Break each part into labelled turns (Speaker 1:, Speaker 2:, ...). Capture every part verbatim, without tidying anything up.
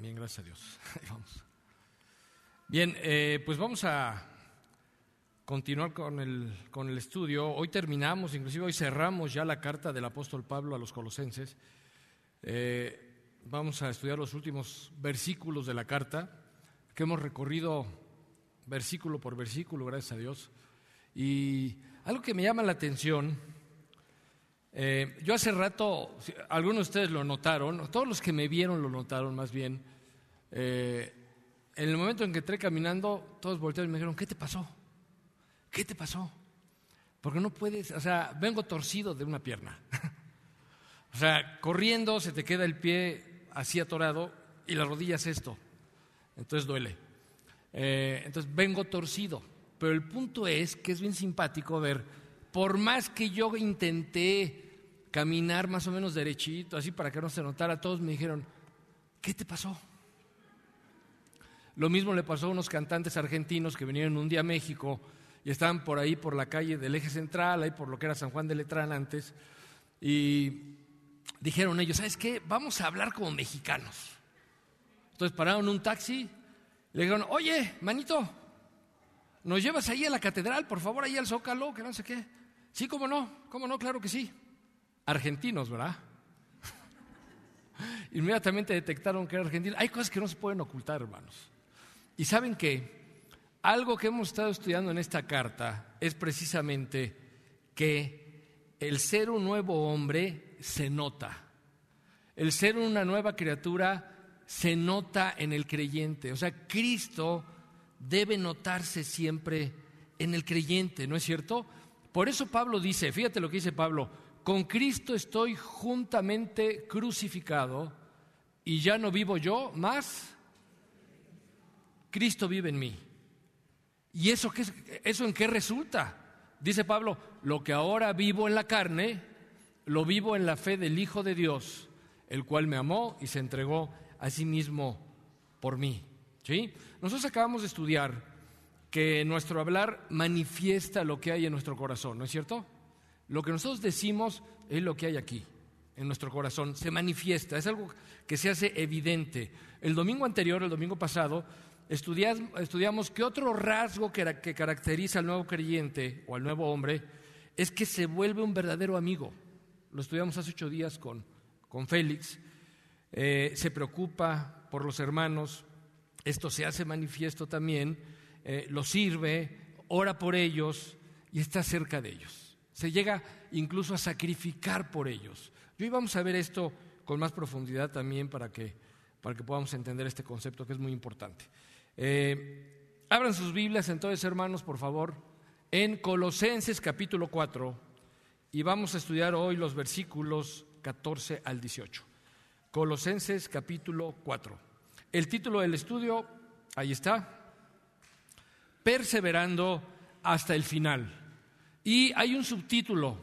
Speaker 1: también, gracias a Dios. Ahí vamos. Bien, eh, pues vamos a continuar con el, con el estudio. Hoy terminamos, inclusive hoy cerramos ya la carta del apóstol Pablo a los Colosenses. Eh, vamos a estudiar los últimos versículos de la carta, que hemos recorrido versículo por versículo, gracias a Dios. Y algo que me llama la atención, eh, yo hace rato, algunos de ustedes lo notaron, todos los que me vieron lo notaron más bien, eh, en el momento en que entré caminando, todos voltearon y me dijeron, ¿qué te pasó? ¿Qué te pasó? Porque no puedes, o sea, vengo torcido de una pierna. O sea, corriendo se te queda el pie así atorado y la rodilla es esto. Entonces duele. Eh, entonces vengo torcido. Pero el punto es que es bien simpático ver, por más que yo intenté caminar más o menos derechito, así para que no se notara, todos me dijeron, ¿qué te pasó? Lo mismo le pasó a unos cantantes argentinos que vinieron un día a México y estaban por ahí, por la calle del Eje Central, ahí por lo que era San Juan de Letrán antes, y dijeron ellos, ¿sabes qué? Vamos a hablar como mexicanos. Entonces pararon un taxi, le dijeron, oye, manito, ¿nos llevas ahí a la catedral, por favor, ahí al Zócalo, que no sé qué? Sí, cómo no, cómo no, claro que sí. Argentinos, ¿verdad? Inmediatamente detectaron que era argentino. Hay cosas que no se pueden ocultar, hermanos. Y ¿saben qué? Algo que hemos estado estudiando en esta carta es precisamente que el ser un nuevo hombre se nota. El ser una nueva criatura se nota en el creyente. O sea, Cristo debe notarse siempre en el creyente, ¿no es cierto? Por eso Pablo dice, fíjate lo que dice Pablo, con Cristo estoy juntamente crucificado y ya no vivo yo, más Cristo vive en mí. ¿Y eso, qué, eso en qué resulta? Dice Pablo, lo que ahora vivo en la carne, lo vivo en la fe del Hijo de Dios, el cual me amó y se entregó a sí mismo por mí. ¿Sí? Nosotros acabamos de estudiar que nuestro hablar manifiesta lo que hay en nuestro corazón, ¿no es cierto? Lo que nosotros decimos es lo que hay aquí, en nuestro corazón, se manifiesta, es algo que se hace evidente. El domingo anterior, el domingo pasado, estudiamos, estudiamos que otro rasgo que, que caracteriza al nuevo creyente o al nuevo hombre es que se vuelve un verdadero amigo. Lo estudiamos hace ocho días con, con Félix. Eh, se preocupa por los hermanos, esto se hace manifiesto también, eh, los sirve, ora por ellos y está cerca de ellos. Se llega incluso a sacrificar por ellos. Y hoy vamos a ver esto con más profundidad también para que, para que podamos entender este concepto que es muy importante. Eh, abran sus Biblias entonces, hermanos, por favor, en Colosenses capítulo cuatro y vamos a estudiar hoy los versículos catorce al dieciocho. Colosenses capítulo cuatro. El título del estudio, ahí está, Perseverando hasta el final. Y hay un subtítulo,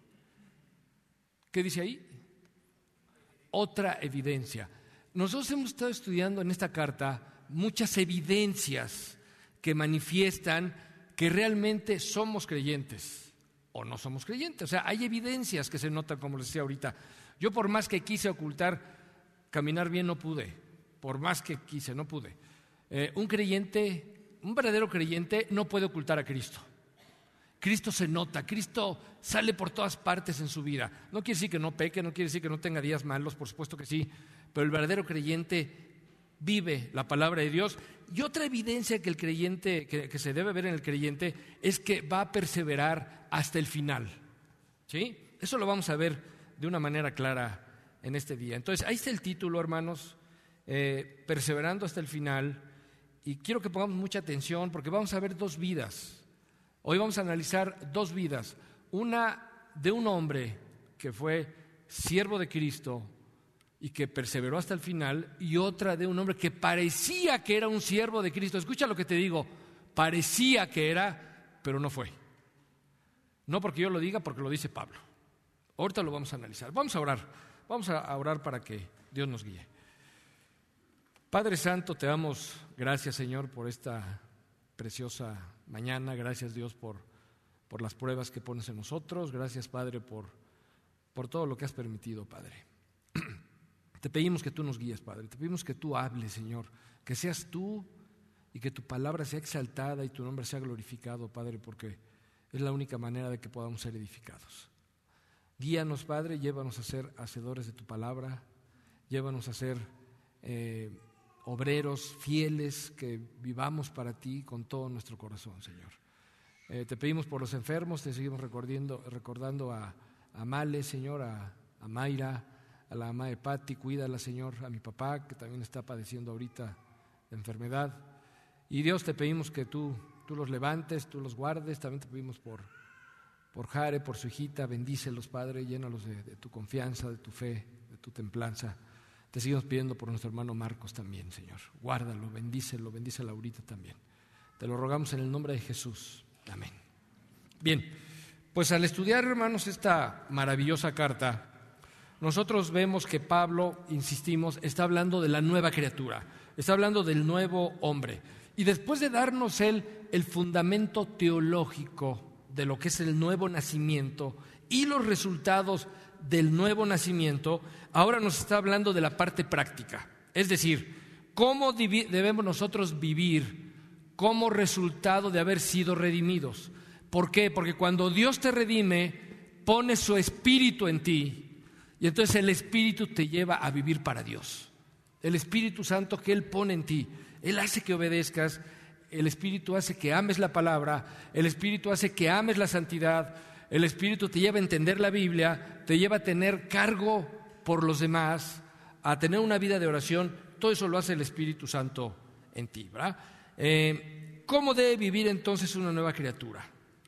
Speaker 1: ¿qué dice ahí? Otra evidencia. Nosotros hemos estado estudiando en esta carta muchas evidencias que manifiestan que realmente somos creyentes o no somos creyentes. O sea, hay evidencias que se notan, como les decía ahorita. Yo por más que quise ocultar, caminar bien no pude. Por más que quise, no pude. Eh, un creyente, un verdadero creyente no puede ocultar a Cristo. Cristo se nota, Cristo sale por todas partes en su vida. No quiere decir que no peque, no quiere decir que no tenga días malos, por supuesto que sí, pero el verdadero creyente vive la palabra de Dios. Y otra evidencia que el creyente, que, que se debe ver en el creyente, es que va a perseverar hasta el final. ¿Sí? Eso lo vamos a ver de una manera clara en este día. Entonces, ahí está el título, hermanos, eh, perseverando hasta el final. Y quiero que pongamos mucha atención porque vamos a ver dos vidas. Hoy vamos a analizar dos vidas, una de un hombre que fue siervo de Cristo y que perseveró hasta el final, y otra de un hombre que parecía que era un siervo de Cristo. Escucha lo que te digo, parecía que era, pero no fue. No porque yo lo diga, porque lo dice Pablo. Ahorita lo vamos a analizar. Vamos a orar, vamos a orar para que Dios nos guíe. Padre Santo, te damos gracias, Señor, por esta preciosa mañana. Gracias, Dios, por, por las pruebas que pones en nosotros. Gracias, Padre, por, por todo lo que has permitido, Padre. Te pedimos que tú nos guíes, Padre, te pedimos que tú hables, Señor, que seas tú y que tu palabra sea exaltada y tu nombre sea glorificado, Padre, porque es la única manera de que podamos ser edificados. Guíanos, Padre, llévanos a ser hacedores de tu palabra, llévanos a ser eh, obreros fieles, que vivamos para ti con todo nuestro corazón, Señor. Eh, te pedimos por los enfermos, te seguimos recordando, recordando a, a Male, Señor, a, a Mayra, a la mamá de Patti, cuídala, Señor, a mi papá, que también está padeciendo ahorita la enfermedad. Y Dios, te pedimos que tú, tú los levantes, tú los guardes. También te pedimos por, por Jare, por su hijita, bendícelos, Padre, llénalos de, de tu confianza, de tu fe, de tu templanza. Te seguimos pidiendo por nuestro hermano Marcos también, Señor. Guárdalo, bendícelo, bendice a Laurita también. Te lo rogamos en el nombre de Jesús. Amén. Bien, pues al estudiar, hermanos, esta maravillosa carta, nosotros vemos que Pablo, insistimos, está hablando de la nueva criatura, está hablando del nuevo hombre. Y después de darnos él el fundamento teológico de lo que es el nuevo nacimiento y los resultados del nuevo nacimiento, ahora nos está hablando de la parte práctica. Es decir, cómo debemos nosotros vivir como resultado de haber sido redimidos. ¿Por qué? Porque cuando Dios te redime, pone su espíritu en ti. Y entonces el Espíritu te lleva a vivir para Dios. El Espíritu Santo que Él pone en ti, Él hace que obedezcas, el Espíritu hace que ames la palabra, el Espíritu hace que ames la santidad, el Espíritu te lleva a entender la Biblia, te lleva a tener cargo por los demás, a tener una vida de oración. Todo eso lo hace el Espíritu Santo en ti, ¿verdad? Eh, ¿Cómo debe vivir entonces una nueva criatura?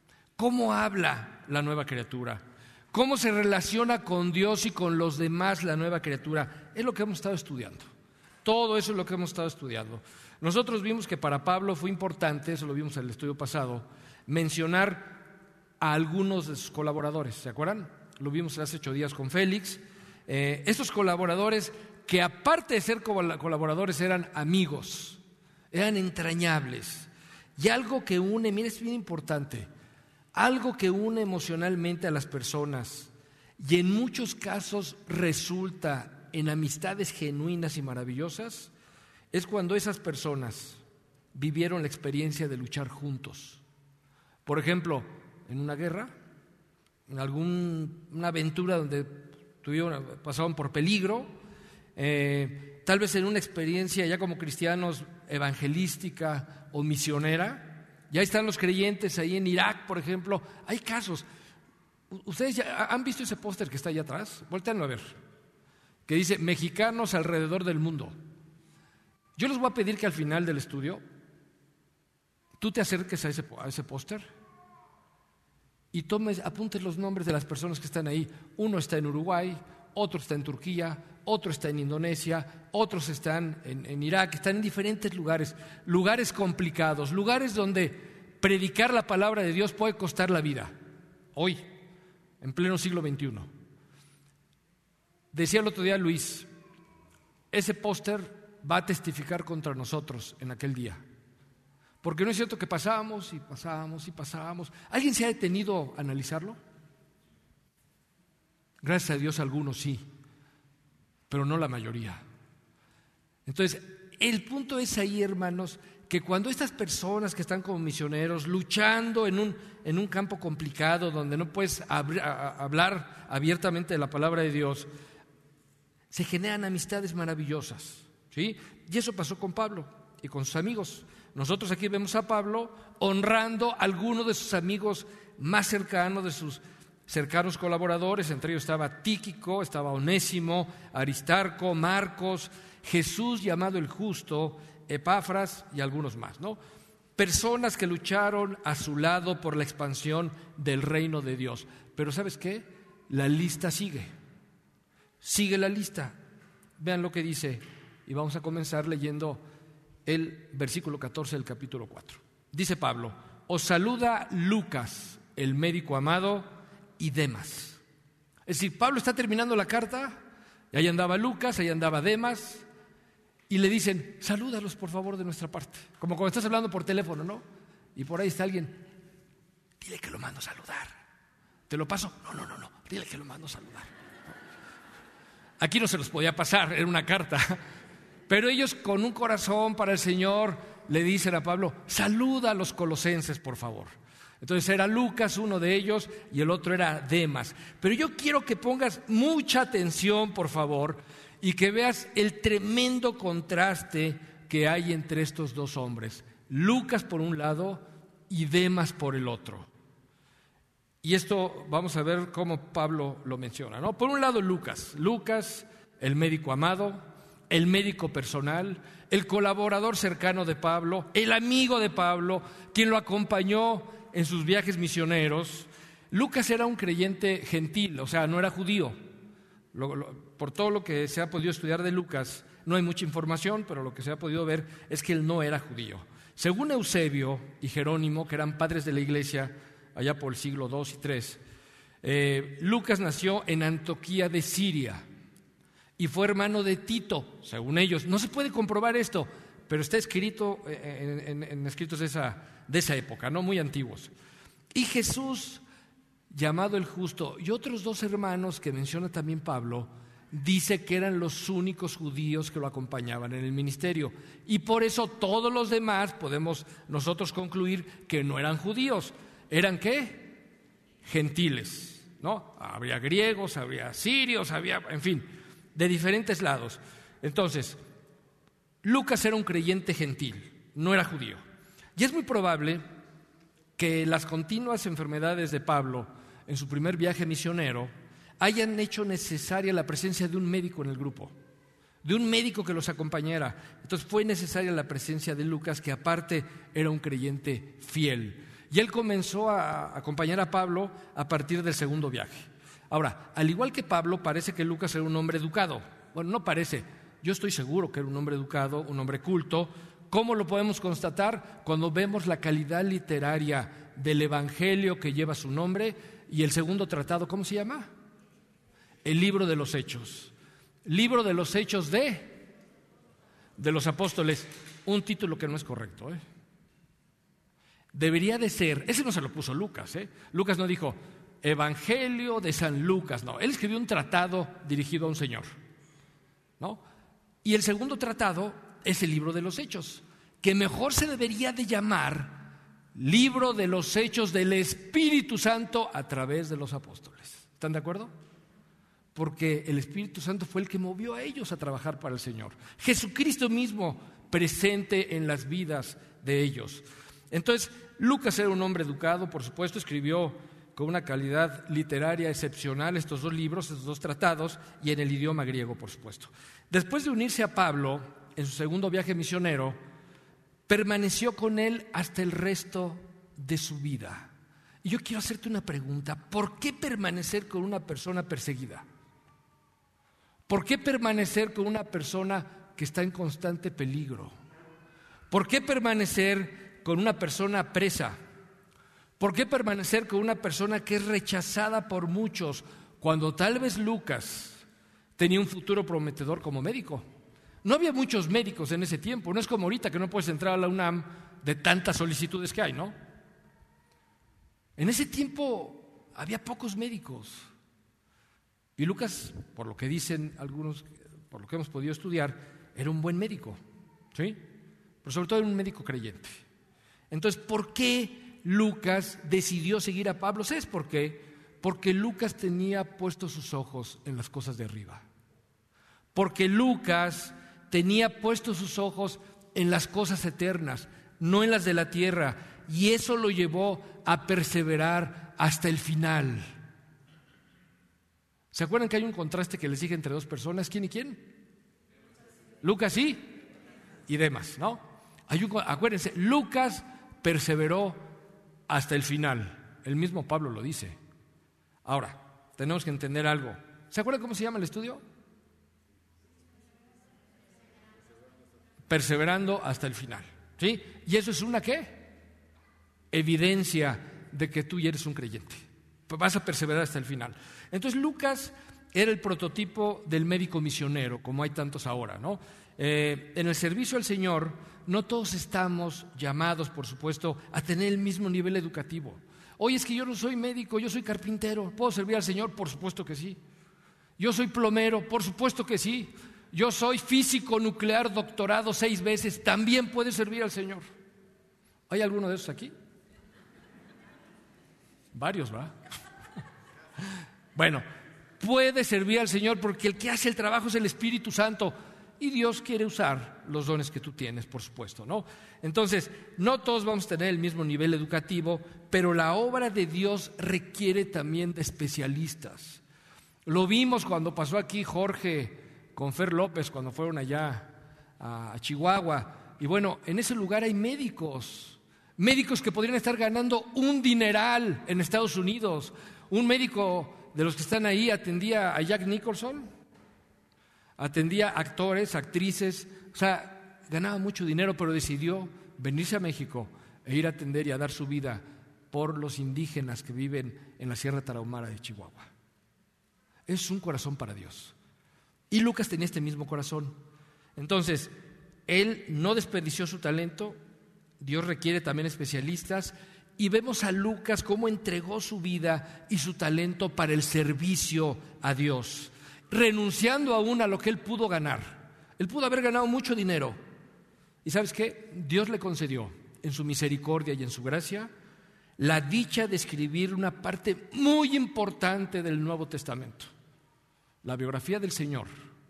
Speaker 1: ¿Cómo habla la nueva criatura? ¿Cómo se relaciona con Dios y con los demás la nueva criatura? Es lo que hemos estado estudiando. Todo eso es lo que hemos estado estudiando. Nosotros vimos que para Pablo fue importante, eso lo vimos en el estudio pasado, mencionar a algunos de sus colaboradores. ¿Se acuerdan? Lo vimos hace ocho días con Félix. Eh, estos colaboradores que aparte de ser colaboradores eran amigos, eran entrañables. Y algo que une, mira, es bien importante, algo que une emocionalmente a las personas y en muchos casos resulta en amistades genuinas y maravillosas, es cuando esas personas vivieron la experiencia de luchar juntos. Por ejemplo, en una guerra, en alguna aventura donde tuvieron, pasaron por peligro, eh, tal vez en una experiencia ya como cristianos evangelística o misionera. Ya están los creyentes ahí en Irak, por ejemplo. Hay casos. ¿Ustedes ya han visto ese póster que está allá atrás? Voltéanlo a ver. Que dice mexicanos alrededor del mundo. Yo les voy a pedir que al final del estudio tú te acerques a ese, a ese póster y tomes, apuntes los nombres de las personas que están ahí. Uno está en Uruguay, otro está en Turquía, otro está en Indonesia, otros están en, en Irak, están en diferentes lugares, lugares complicados, lugares donde predicar la palabra de Dios puede costar la vida. Hoy, en pleno siglo veintiuno. Decía el otro día Luis, ese póster va a testificar contra nosotros en aquel día. Porque no es cierto que pasábamos y pasábamos y pasábamos. ¿Alguien se ha detenido a analizarlo? Gracias a Dios algunos sí, pero no la mayoría. Entonces, el punto es ahí, hermanos, que cuando estas personas que están como misioneros luchando en un, en un campo complicado donde no puedes abri- a, a, hablar abiertamente de la palabra de Dios, se generan amistades maravillosas, ¿sí? Y eso pasó con Pablo y con sus amigos. Nosotros aquí vemos a Pablo honrando a algunos de sus amigos más cercanos, de sus cercanos colaboradores. Entre ellos estaba Tíquico, estaba Onésimo, Aristarco, Marcos, Jesús llamado el Justo, Epafras y algunos más, ¿no? Personas que lucharon a su lado por la expansión del reino de Dios. Pero ¿sabes qué? La lista sigue. Sigue la lista. Vean lo que dice, y vamos a comenzar leyendo el versículo catorce del capítulo cuatro. Dice Pablo: os saluda Lucas, el médico amado, y Demas. Es decir, Pablo está terminando la carta, y ahí andaba Lucas, ahí andaba Demas, y le dicen: salúdalos por favor de nuestra parte. Como cuando estás hablando por teléfono, ¿no? Y por ahí está alguien: dile que lo mando a saludar. ¿Te lo paso? No, no, no, no, dile que lo mando a saludar. Aquí no se los podía pasar, era una carta. Pero ellos, con un corazón para el Señor, le dicen a Pablo: saluda a los colosenses, por favor. Entonces era Lucas uno de ellos y el otro era Demas. Pero yo quiero que pongas mucha atención, por favor, y que veas el tremendo contraste que hay entre estos dos hombres. Lucas por un lado y Demas por el otro. Y esto vamos a ver cómo Pablo lo menciona, ¿no? Por un lado Lucas, Lucas, el médico amado, el médico personal, el colaborador cercano de Pablo, el amigo de Pablo, quien lo acompañó en sus viajes misioneros. Lucas era un creyente gentil, o sea, no era judío. Lo, lo, por todo lo que se ha podido estudiar de Lucas, no hay mucha información, pero lo que se ha podido ver es que él no era judío. Según Eusebio y Jerónimo, que eran padres de la iglesia allá por el siglo dos y tres, eh, Lucas nació en Antioquía de Siria y fue hermano de Tito, según ellos. No se puede comprobar esto, pero está escrito en, en, en escritos de esa, de esa época, no muy antiguos. Y Jesús, llamado el Justo, y otros dos hermanos que menciona también Pablo, dice que eran los únicos judíos que lo acompañaban en el ministerio. Y por eso todos los demás podemos nosotros concluir que no eran judíos. ¿Eran qué? Gentiles, ¿no? Habría griegos, habría sirios, había, en fin, de diferentes lados. Entonces, Lucas era un creyente gentil, no era judío. Y es muy probable que las continuas enfermedades de Pablo en su primer viaje misionero hayan hecho necesaria la presencia de un médico en el grupo, de un médico que los acompañara. Entonces fue necesaria la presencia de Lucas, que aparte era un creyente fiel. Y él comenzó a acompañar a Pablo a partir del segundo viaje. Ahora, al igual que Pablo, parece que Lucas era un hombre educado. Bueno, no parece, yo estoy seguro que era un hombre educado, un hombre culto. ¿Cómo lo podemos constatar? Cuando vemos la calidad literaria del evangelio que lleva su nombre y el segundo tratado, ¿cómo se llama? El libro de los Hechos. Libro de los Hechos de, de los Apóstoles. Un título que no es correcto, ¿eh? Debería de ser, ese no se lo puso Lucas, ¿eh? Lucas no dijo Evangelio de San Lucas, no. Él escribió un tratado dirigido a un señor, ¿no? Y el segundo tratado es el libro de los Hechos, que mejor se debería de llamar libro de los Hechos del Espíritu Santo a través de los apóstoles. ¿Están de acuerdo? Porque el Espíritu Santo fue el que movió a ellos a trabajar para el Señor. Jesucristo mismo presente en las vidas de ellos. Entonces, Lucas era un hombre educado, por supuesto, escribió con una calidad literaria excepcional estos dos libros, estos dos tratados, y en el idioma griego, por supuesto. Después de unirse a Pablo en su segundo viaje misionero, permaneció con él hasta el resto de su vida. Y yo quiero hacerte una pregunta: ¿por qué permanecer con una persona perseguida? ¿Por qué permanecer con una persona que está en constante peligro? ¿Por qué permanecer con una persona presa? ¿Por qué permanecer con una persona que es rechazada por muchos, cuando tal vez Lucas tenía un futuro prometedor como médico? No había muchos médicos en ese tiempo, no es como ahorita que no puedes entrar a la UNAM de tantas solicitudes que hay, ¿no? En ese tiempo había pocos médicos. Y Lucas, por lo que dicen algunos, por lo que hemos podido estudiar, era un buen médico, ¿sí? Pero sobre todo era un médico creyente. Entonces, ¿por qué Lucas decidió seguir a Pablo? ¿Sabes por qué? Porque Lucas tenía puestos sus ojos en las cosas de arriba. Porque Lucas tenía puestos sus ojos en las cosas eternas, no en las de la tierra. Y eso lo llevó a perseverar hasta el final. ¿Se acuerdan que hay un contraste que les dije entre dos personas? ¿Quién y quién? Lucas y, y Demas, ¿no? Hay un, acuérdense, Lucas perseveró hasta el final. El mismo Pablo lo dice. Ahora, tenemos que entender algo. ¿Se acuerdan cómo se llama el estudio? Perseverando hasta el final, ¿sí? Y eso es una ¿qué? Evidencia de que tú ya eres un creyente. Vas a perseverar hasta el final. Entonces Lucas era el prototipo del médico misionero, como hay tantos ahora, ¿no? Eh, en el servicio al Señor, no todos estamos llamados, por supuesto, a tener el mismo nivel educativo. Oye, es que yo no soy médico, yo soy carpintero. ¿Puedo servir al Señor? Por supuesto que sí. Yo soy plomero, por supuesto que sí. Yo soy físico nuclear, doctorado seis veces, también puede servir al Señor. ¿Hay alguno de esos aquí? Varios, ¿va? Bueno, puede servir al Señor porque el que hace el trabajo es el Espíritu Santo y Dios quiere usar los dones que tú tienes, por supuesto, ¿no? Entonces, no todos vamos a tener el mismo nivel educativo, pero la obra de Dios requiere también de especialistas. Lo vimos cuando pasó aquí Jorge con Fer López, cuando fueron allá a Chihuahua. Y bueno, en ese lugar hay médicos, médicos que podrían estar ganando un dineral en Estados Unidos. Un médico de los que están ahí atendía a Jack Nicholson, atendía actores, actrices, o sea, ganaba mucho dinero, pero decidió venirse a México e ir a atender y a dar su vida por los indígenas que viven en la Sierra Tarahumara de Chihuahua. Es un corazón para Dios. Y Lucas tenía este mismo corazón. Entonces, él no desperdició su talento. Dios requiere también especialistas. Y vemos a Lucas cómo entregó su vida y su talento para el servicio a Dios, renunciando aún a lo que él pudo ganar. Él pudo haber ganado mucho dinero. ¿Y sabes qué? Dios le concedió, en su misericordia y en su gracia, la dicha de escribir una parte muy importante del Nuevo Testamento. La biografía del Señor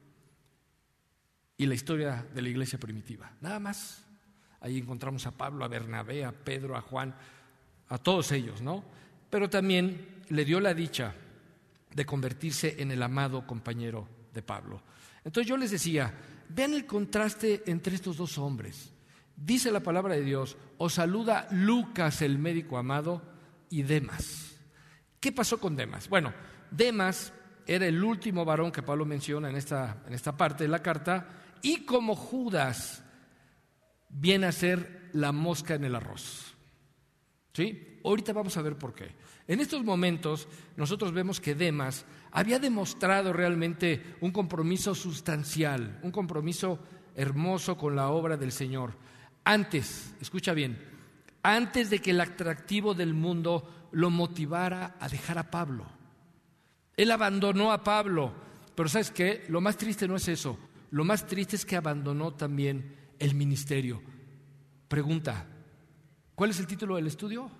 Speaker 1: y la historia de la iglesia primitiva. Nada más. Ahí encontramos a Pablo, a Bernabé, a Pedro, a Juan, a todos ellos, ¿no? Pero también le dio la dicha de convertirse en el amado compañero de Pablo. Entonces yo les decía, vean el contraste entre estos dos hombres. Dice la palabra de Dios, os saluda Lucas, el médico amado, y Demas. ¿Qué pasó con Demas? Bueno, Demas era el último varón que Pablo menciona en esta, en esta parte de la carta, y como Judas viene a ser la mosca en el arroz. ¿Sí? Ahorita vamos a ver por qué. En estos momentos nosotros vemos que Demas había demostrado realmente un compromiso sustancial, un compromiso hermoso con la obra del Señor. Antes, escucha bien, antes de que el atractivo del mundo lo motivara a dejar a Pablo. Él abandonó a Pablo, pero ¿sabes qué? Lo más triste no es eso, lo más triste es que abandonó también el ministerio. Pregunta, ¿cuál es el título del estudio?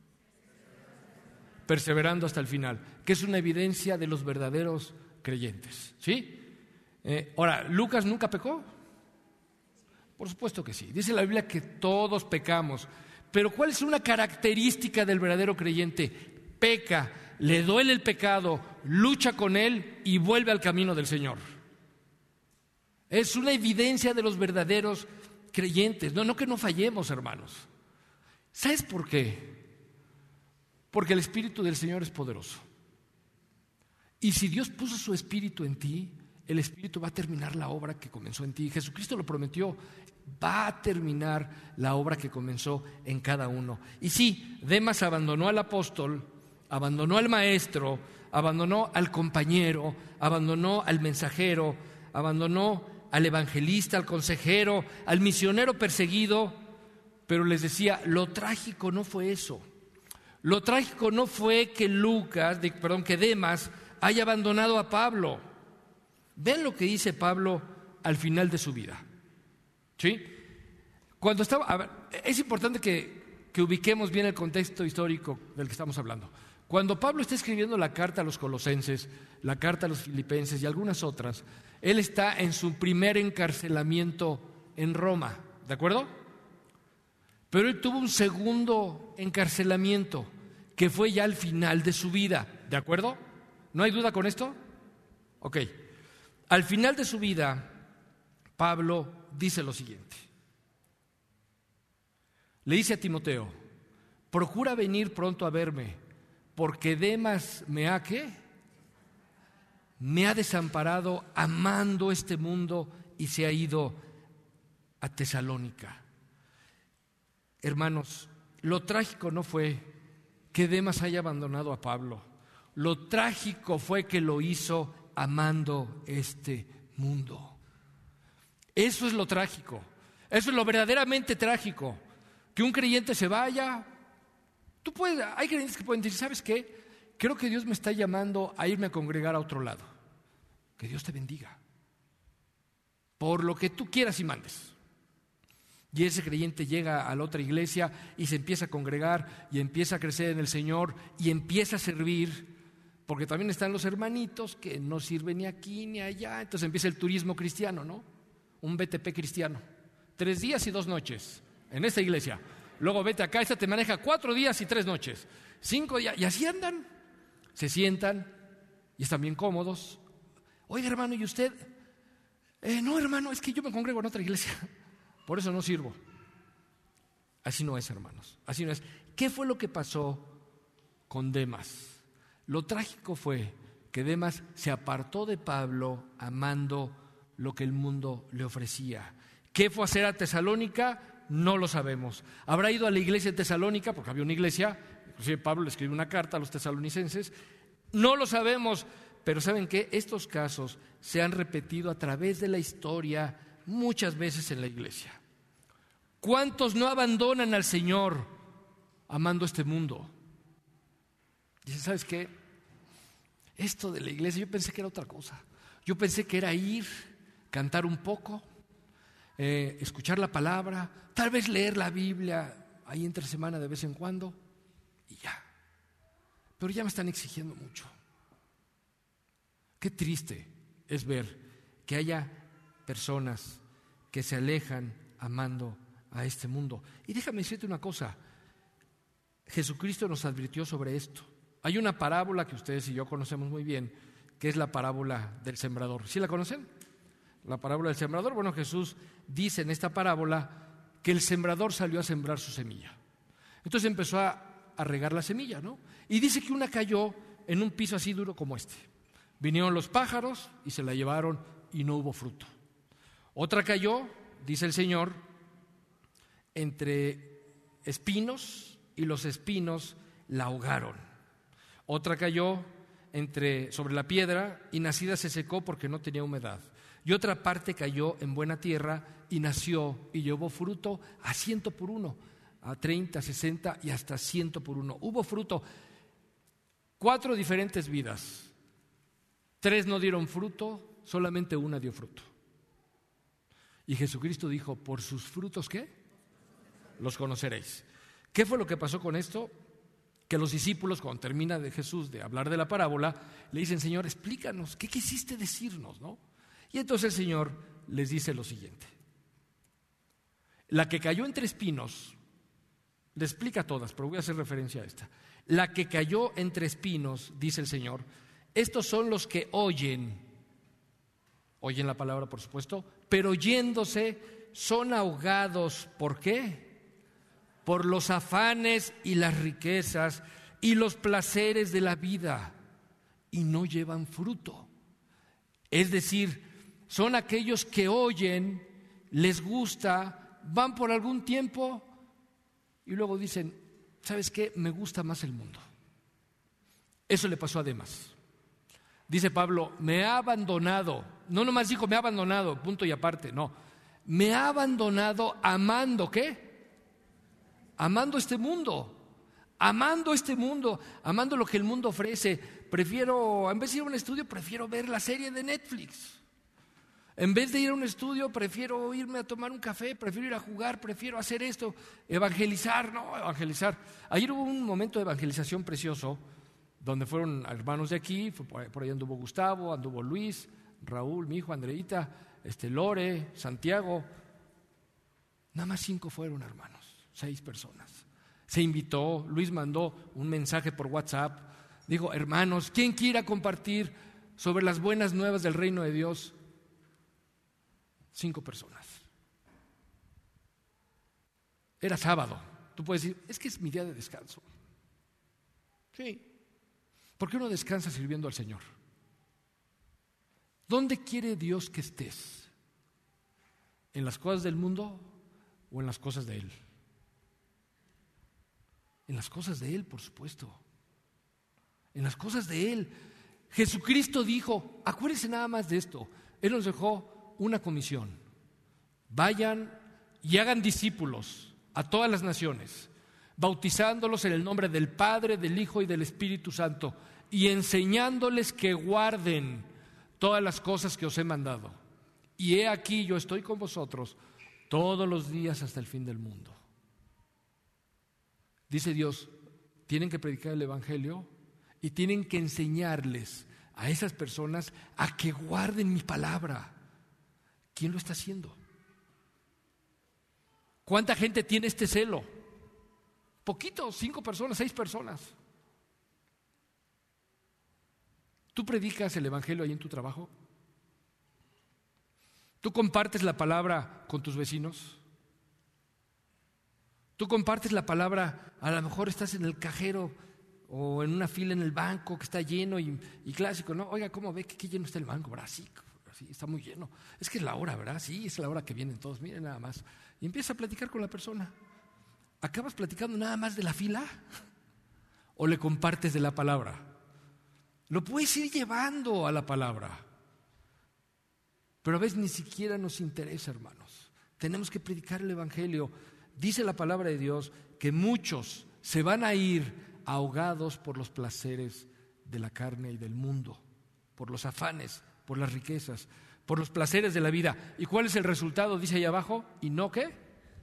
Speaker 1: Perseverando hasta el final, que es una evidencia de los verdaderos creyentes, ¿sí? Eh, ahora, ¿Lucas nunca pecó? Por supuesto que sí. Dice la Biblia que todos pecamos, pero ¿cuál es una característica del verdadero creyente? Peca, le duele el pecado, lucha con él y vuelve al camino del Señor. Es una evidencia de los verdaderos creyentes. No, no que no fallemos, hermanos. ¿Sabes por qué? Porque el Espíritu del Señor es poderoso. Y si Dios puso su Espíritu en ti, el Espíritu va a terminar la obra que comenzó en ti. Jesucristo lo prometió, va a terminar la obra que comenzó en cada uno. Y sí, Demas abandonó al apóstol, abandonó al maestro, abandonó al compañero, abandonó al mensajero, abandonó al evangelista, al consejero, al misionero perseguido, pero les decía, lo trágico no fue eso. Lo trágico no fue que Lucas, de, perdón, que Demas haya abandonado a Pablo. Ven lo que dice Pablo al final de su vida. ¿Sí? Cuando estaba, a ver, es importante que, que ubiquemos bien el contexto histórico del que estamos hablando. Cuando Pablo está escribiendo la carta a los colosenses, la carta a los filipenses y algunas otras, él está en su primer encarcelamiento en Roma, ¿de acuerdo? Pero él tuvo un segundo encarcelamiento que fue ya al final de su vida, ¿de acuerdo? ¿No hay duda con esto? Ok. Al final de su vida, Pablo dice lo siguiente. Le dice a Timoteo, procura venir pronto a verme, porque Demas me ha, ¿qué? Me ha desamparado amando este mundo y se ha ido a Tesalónica. Hermanos, lo trágico no fue que Demas haya abandonado a Pablo. Lo trágico fue que lo hizo amando este mundo. Eso es lo trágico. Eso es lo verdaderamente trágico. Que un creyente se vaya. Tú puedes, hay creyentes que pueden decir, ¿sabes qué? Creo que Dios me está llamando a irme a congregar a otro lado. que Dios te bendiga, por lo que tú quieras y mandes. Y ese creyente llega a la otra iglesia y se empieza a congregar y empieza a crecer en el Señor y empieza a servir, porque también están los hermanitos que no sirven ni aquí ni allá. Entonces empieza el turismo cristiano, ¿no? Un B T P cristiano. Tres días y dos noches en esta iglesia. Luego vete acá, esta te maneja cuatro días y tres noches. Cinco días, y así andan. Se sientan y están bien cómodos. Oiga, hermano, ¿y usted? Eh, no, hermano, es que yo me congrego en otra iglesia. Por eso no sirvo. Así no es, hermanos. Así no es. ¿Qué fue lo que pasó con Demas? Lo trágico fue que Demas se apartó de Pablo amando lo que el mundo le ofrecía. ¿Qué fue a hacer a Tesalónica? No lo sabemos. ¿Habrá ido a la iglesia de Tesalónica? Porque había una iglesia, inclusive Pablo le escribió una carta a los tesalonicenses. No lo sabemos, pero ¿saben qué? Estos casos se han repetido a través de la historia muchas veces en la iglesia. ¿Cuántos no abandonan al Señor amando este mundo? Dice, ¿sabes qué? Esto de la iglesia, yo pensé que era otra cosa. Yo pensé que era ir, cantar un poco, eh, escuchar la palabra, tal vez leer la Biblia ahí entre semana de vez en cuando y ya. Pero ya me están exigiendo mucho. Qué triste es ver que haya personas que se alejan amando a este mundo. Y déjame decirte una cosa, Jesucristo nos advirtió sobre esto. Hay una parábola que ustedes y yo conocemos muy bien, que es la parábola del sembrador. ¿Sí la conocen? La parábola del sembrador. Bueno, Jesús dice en esta parábola que el sembrador salió a sembrar su semilla. Entonces empezó a, a regar la semilla, ¿no? Y dice que una cayó en un piso así duro como este. Vinieron los pájaros y se la llevaron y no hubo fruto. Otra cayó, dice el Señor, entre espinos y los espinos la ahogaron. Otra cayó entre, sobre la piedra y nacida se secó porque no tenía humedad. Y otra parte cayó en buena tierra y nació y llevó fruto a ciento por uno, a treinta, sesenta y hasta ciento por uno. Hubo fruto. Cuatro diferentes vidas. Tres no dieron fruto, solamente una dio fruto. Y Jesucristo dijo, ¿por sus frutos qué? Los conoceréis. ¿Qué fue lo que pasó con esto? Que los discípulos, cuando termina de Jesús de hablar de la parábola, le dicen, Señor, explícanos, ¿qué quisiste decirnos, no? Y entonces el Señor les dice lo siguiente. La que cayó entre espinos, le explica todas, pero voy a hacer referencia a esta. La que cayó entre espinos, dice el Señor, estos son los que oyen, oyen la palabra por supuesto, pero oyéndose son ahogados. ¿Por qué? Por los afanes y las riquezas y los placeres de la vida y no llevan fruto. Es decir, son aquellos que oyen, les gusta, van por algún tiempo y luego dicen, ¿sabes qué? Me gusta más el mundo. Eso le pasó a Demas. Dice Pablo, me ha abandonado. No nomás dijo me ha abandonado, punto y aparte, no. Me ha abandonado amando, ¿qué? Amando este mundo, amando este mundo, amando lo que el mundo ofrece. Prefiero, en vez de ir a un estudio, prefiero ver la serie de Netflix. En vez de ir a un estudio, prefiero irme a tomar un café, prefiero ir a jugar, prefiero hacer esto, evangelizar, no, evangelizar. Ayer hubo un momento de evangelización precioso, donde fueron hermanos de aquí, por ahí anduvo Gustavo, anduvo Luis, Raúl, mi hijo, Andreita, este, Lore, Santiago. Nada más cinco fueron, hermanos, seis personas. Se invitó, Luis mandó un mensaje por WhatsApp, dijo, hermanos, ¿quién quiera compartir sobre las buenas nuevas del reino de Dios? Cinco personas. Era sábado. Tú puedes decir, es que es mi día de descanso. Sí. ¿Por qué uno descansa sirviendo al Señor? ¿Dónde quiere Dios que estés? ¿En las cosas del mundo o en las cosas de Él? En las cosas de Él, por supuesto. En las cosas de Él. Jesucristo dijo, acuérdense nada más de esto. Él nos dejó una comisión. Vayan y hagan discípulos a todas las naciones, bautizándolos en el nombre del Padre, del Hijo y del Espíritu Santo, y enseñándoles que guarden todas las cosas que os he mandado. Y he aquí, yo estoy con vosotros todos los días hasta el fin del mundo. Dice Dios, tienen que predicar el evangelio y tienen que enseñarles a esas personas a que guarden mi palabra. ¿Quién lo está haciendo? ¿Cuánta gente tiene este celo? Poquito, cinco personas, seis personas. ¿Tú predicas el evangelio ahí en tu trabajo? ¿Tú compartes la palabra con tus vecinos? ¿Tú compartes la palabra? A lo mejor estás en el cajero o en una fila en el banco que está lleno y, y clásico, ¿no? Oiga, ¿cómo ve que qué lleno está el banco? ¿Verdad? Sí, sí, está muy lleno. Es que es la hora, ¿verdad? Sí, es la hora que vienen todos, miren nada más. Y empieza a platicar con la persona. ¿Acabas platicando nada más de la fila? ¿O le compartes de la palabra? Lo puedes ir llevando a la palabra. Pero a veces ni siquiera nos interesa, hermanos. Tenemos que predicar el evangelio. Dice la palabra de Dios que muchos se van a ir ahogados por los placeres de la carne y del mundo, por los afanes, por las riquezas, por los placeres de la vida. ¿Y cuál es el resultado? Dice ahí abajo, ¿y no qué?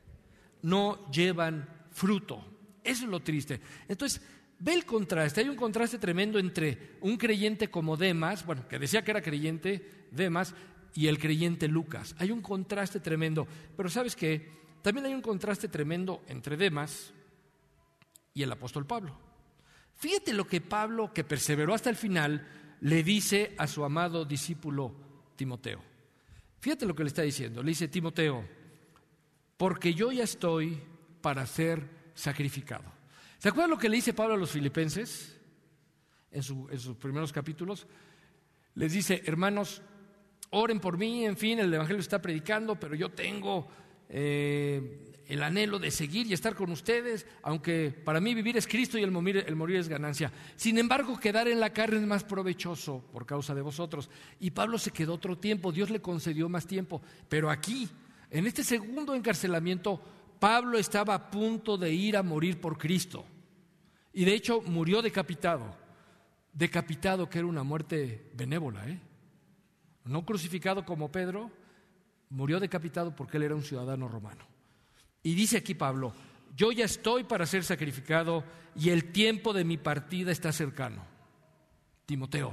Speaker 1: No llevan fruto. Eso es lo triste. Entonces, ve el contraste. Hay un contraste tremendo entre un creyente como Demas, bueno, que decía que era creyente, Demas, y el creyente Lucas. Hay un contraste tremendo. Pero ¿sabes qué? También hay un contraste tremendo entre Demas y el apóstol Pablo. Fíjate lo que Pablo, que perseveró hasta el final, le dice a su amado discípulo Timoteo. Fíjate lo que le está diciendo. Le dice, Timoteo, porque yo ya estoy para ser sacrificado. ¿Se acuerdan lo que le dice Pablo a los filipenses en, su, en sus primeros capítulos? Les dice, hermanos, oren por mí, en fin, el evangelio está predicando, pero yo tengo eh, el anhelo de seguir y estar con ustedes, aunque para mí vivir es Cristo y el morir, el morir es ganancia. Sin embargo, quedar en la carne es más provechoso por causa de vosotros. Y Pablo se quedó otro tiempo, Dios le concedió más tiempo, pero aquí, en este segundo encarcelamiento, Pablo estaba a punto de ir a morir por Cristo. Y de hecho murió decapitado. Decapitado, que era una muerte benévola, ¿eh? No crucificado como Pedro, murió decapitado porque él era un ciudadano romano. Y dice aquí Pablo, yo ya estoy para ser sacrificado y el tiempo de mi partida está cercano. Timoteo,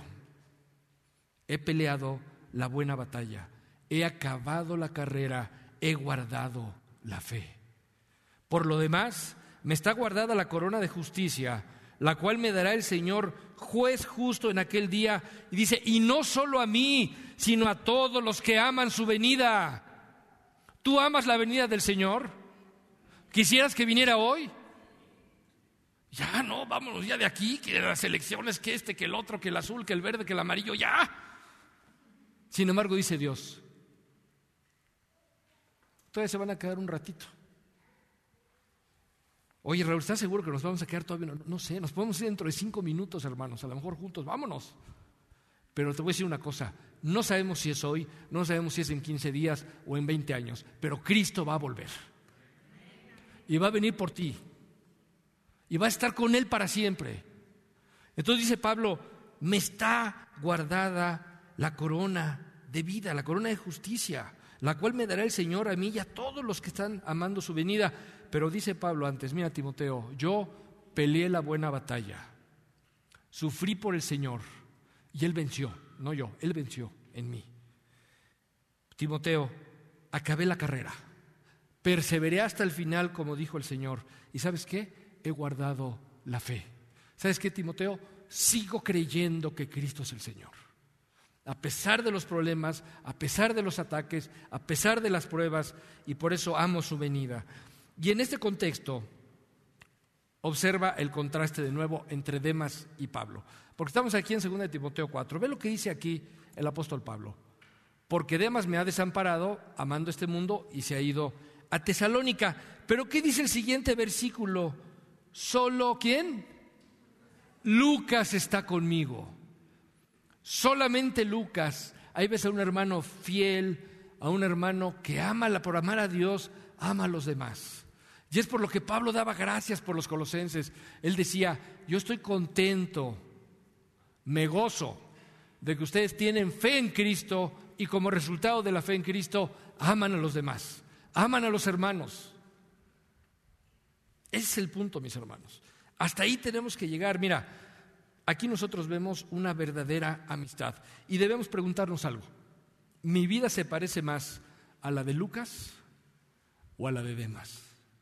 Speaker 1: he peleado la buena batalla, he acabado la carrera, he guardado la fe. Por lo demás, me está guardada la corona de justicia, la cual me dará el Señor, juez justo en aquel día. Y dice, y no solo a mí, sino a todos los que aman su venida. ¿Tú amas la venida del Señor? ¿Quisieras que viniera hoy? Ya, no, vámonos ya de aquí, que las elecciones, que este, que el otro, que el azul, que el verde, que el amarillo, ya. Sin embargo, dice Dios, todavía se van a quedar un ratito. Oye, Raúl, ¿estás seguro que nos vamos a quedar todavía? No, no sé, nos podemos ir dentro de cinco minutos, hermanos, a lo mejor juntos, vámonos. Pero te voy a decir una cosa, no sabemos si es hoy, no sabemos si es en quince días o en veinte años, pero Cristo va a volver. Y va a venir por ti. Y va a estar con Él para siempre. Entonces dice Pablo, me está guardada la corona de vida, la corona de justicia, la cual me dará el Señor a mí y a todos los que están amando su venida. Pero dice Pablo antes, mira Timoteo, yo peleé la buena batalla, sufrí por el Señor y Él venció, no yo, Él venció en mí. Timoteo, acabé la carrera, perseveré hasta el final como dijo el Señor. ¿Y sabes qué? He guardado la fe. ¿Sabes qué, Timoteo? Sigo creyendo que Cristo es el Señor. A pesar de los problemas, a pesar de los ataques, a pesar de las pruebas, y por eso amo su venida. Y en este contexto, observa el contraste de nuevo entre Demas y Pablo. Porque estamos aquí en segunda de Timoteo cuatro. Ve lo que dice aquí el apóstol Pablo. Porque Demas me ha desamparado, amando este mundo, y se ha ido a Tesalónica. Pero ¿qué dice el siguiente versículo? ¿Solo quién? Lucas está conmigo. Solamente Lucas. Ahí ves a un hermano fiel, a un hermano que ama por amar a Dios, ama a los demás. Y es por lo que Pablo daba gracias por los colosenses. Él decía, yo estoy contento, me gozo de que ustedes tienen fe en Cristo y como resultado de la fe en Cristo aman a los demás, aman a los hermanos. Ese es el punto, mis hermanos. Hasta ahí tenemos que llegar. Mira, aquí nosotros vemos una verdadera amistad y debemos preguntarnos algo. ¿Mi vida se parece más a la de Lucas o a la de Demas?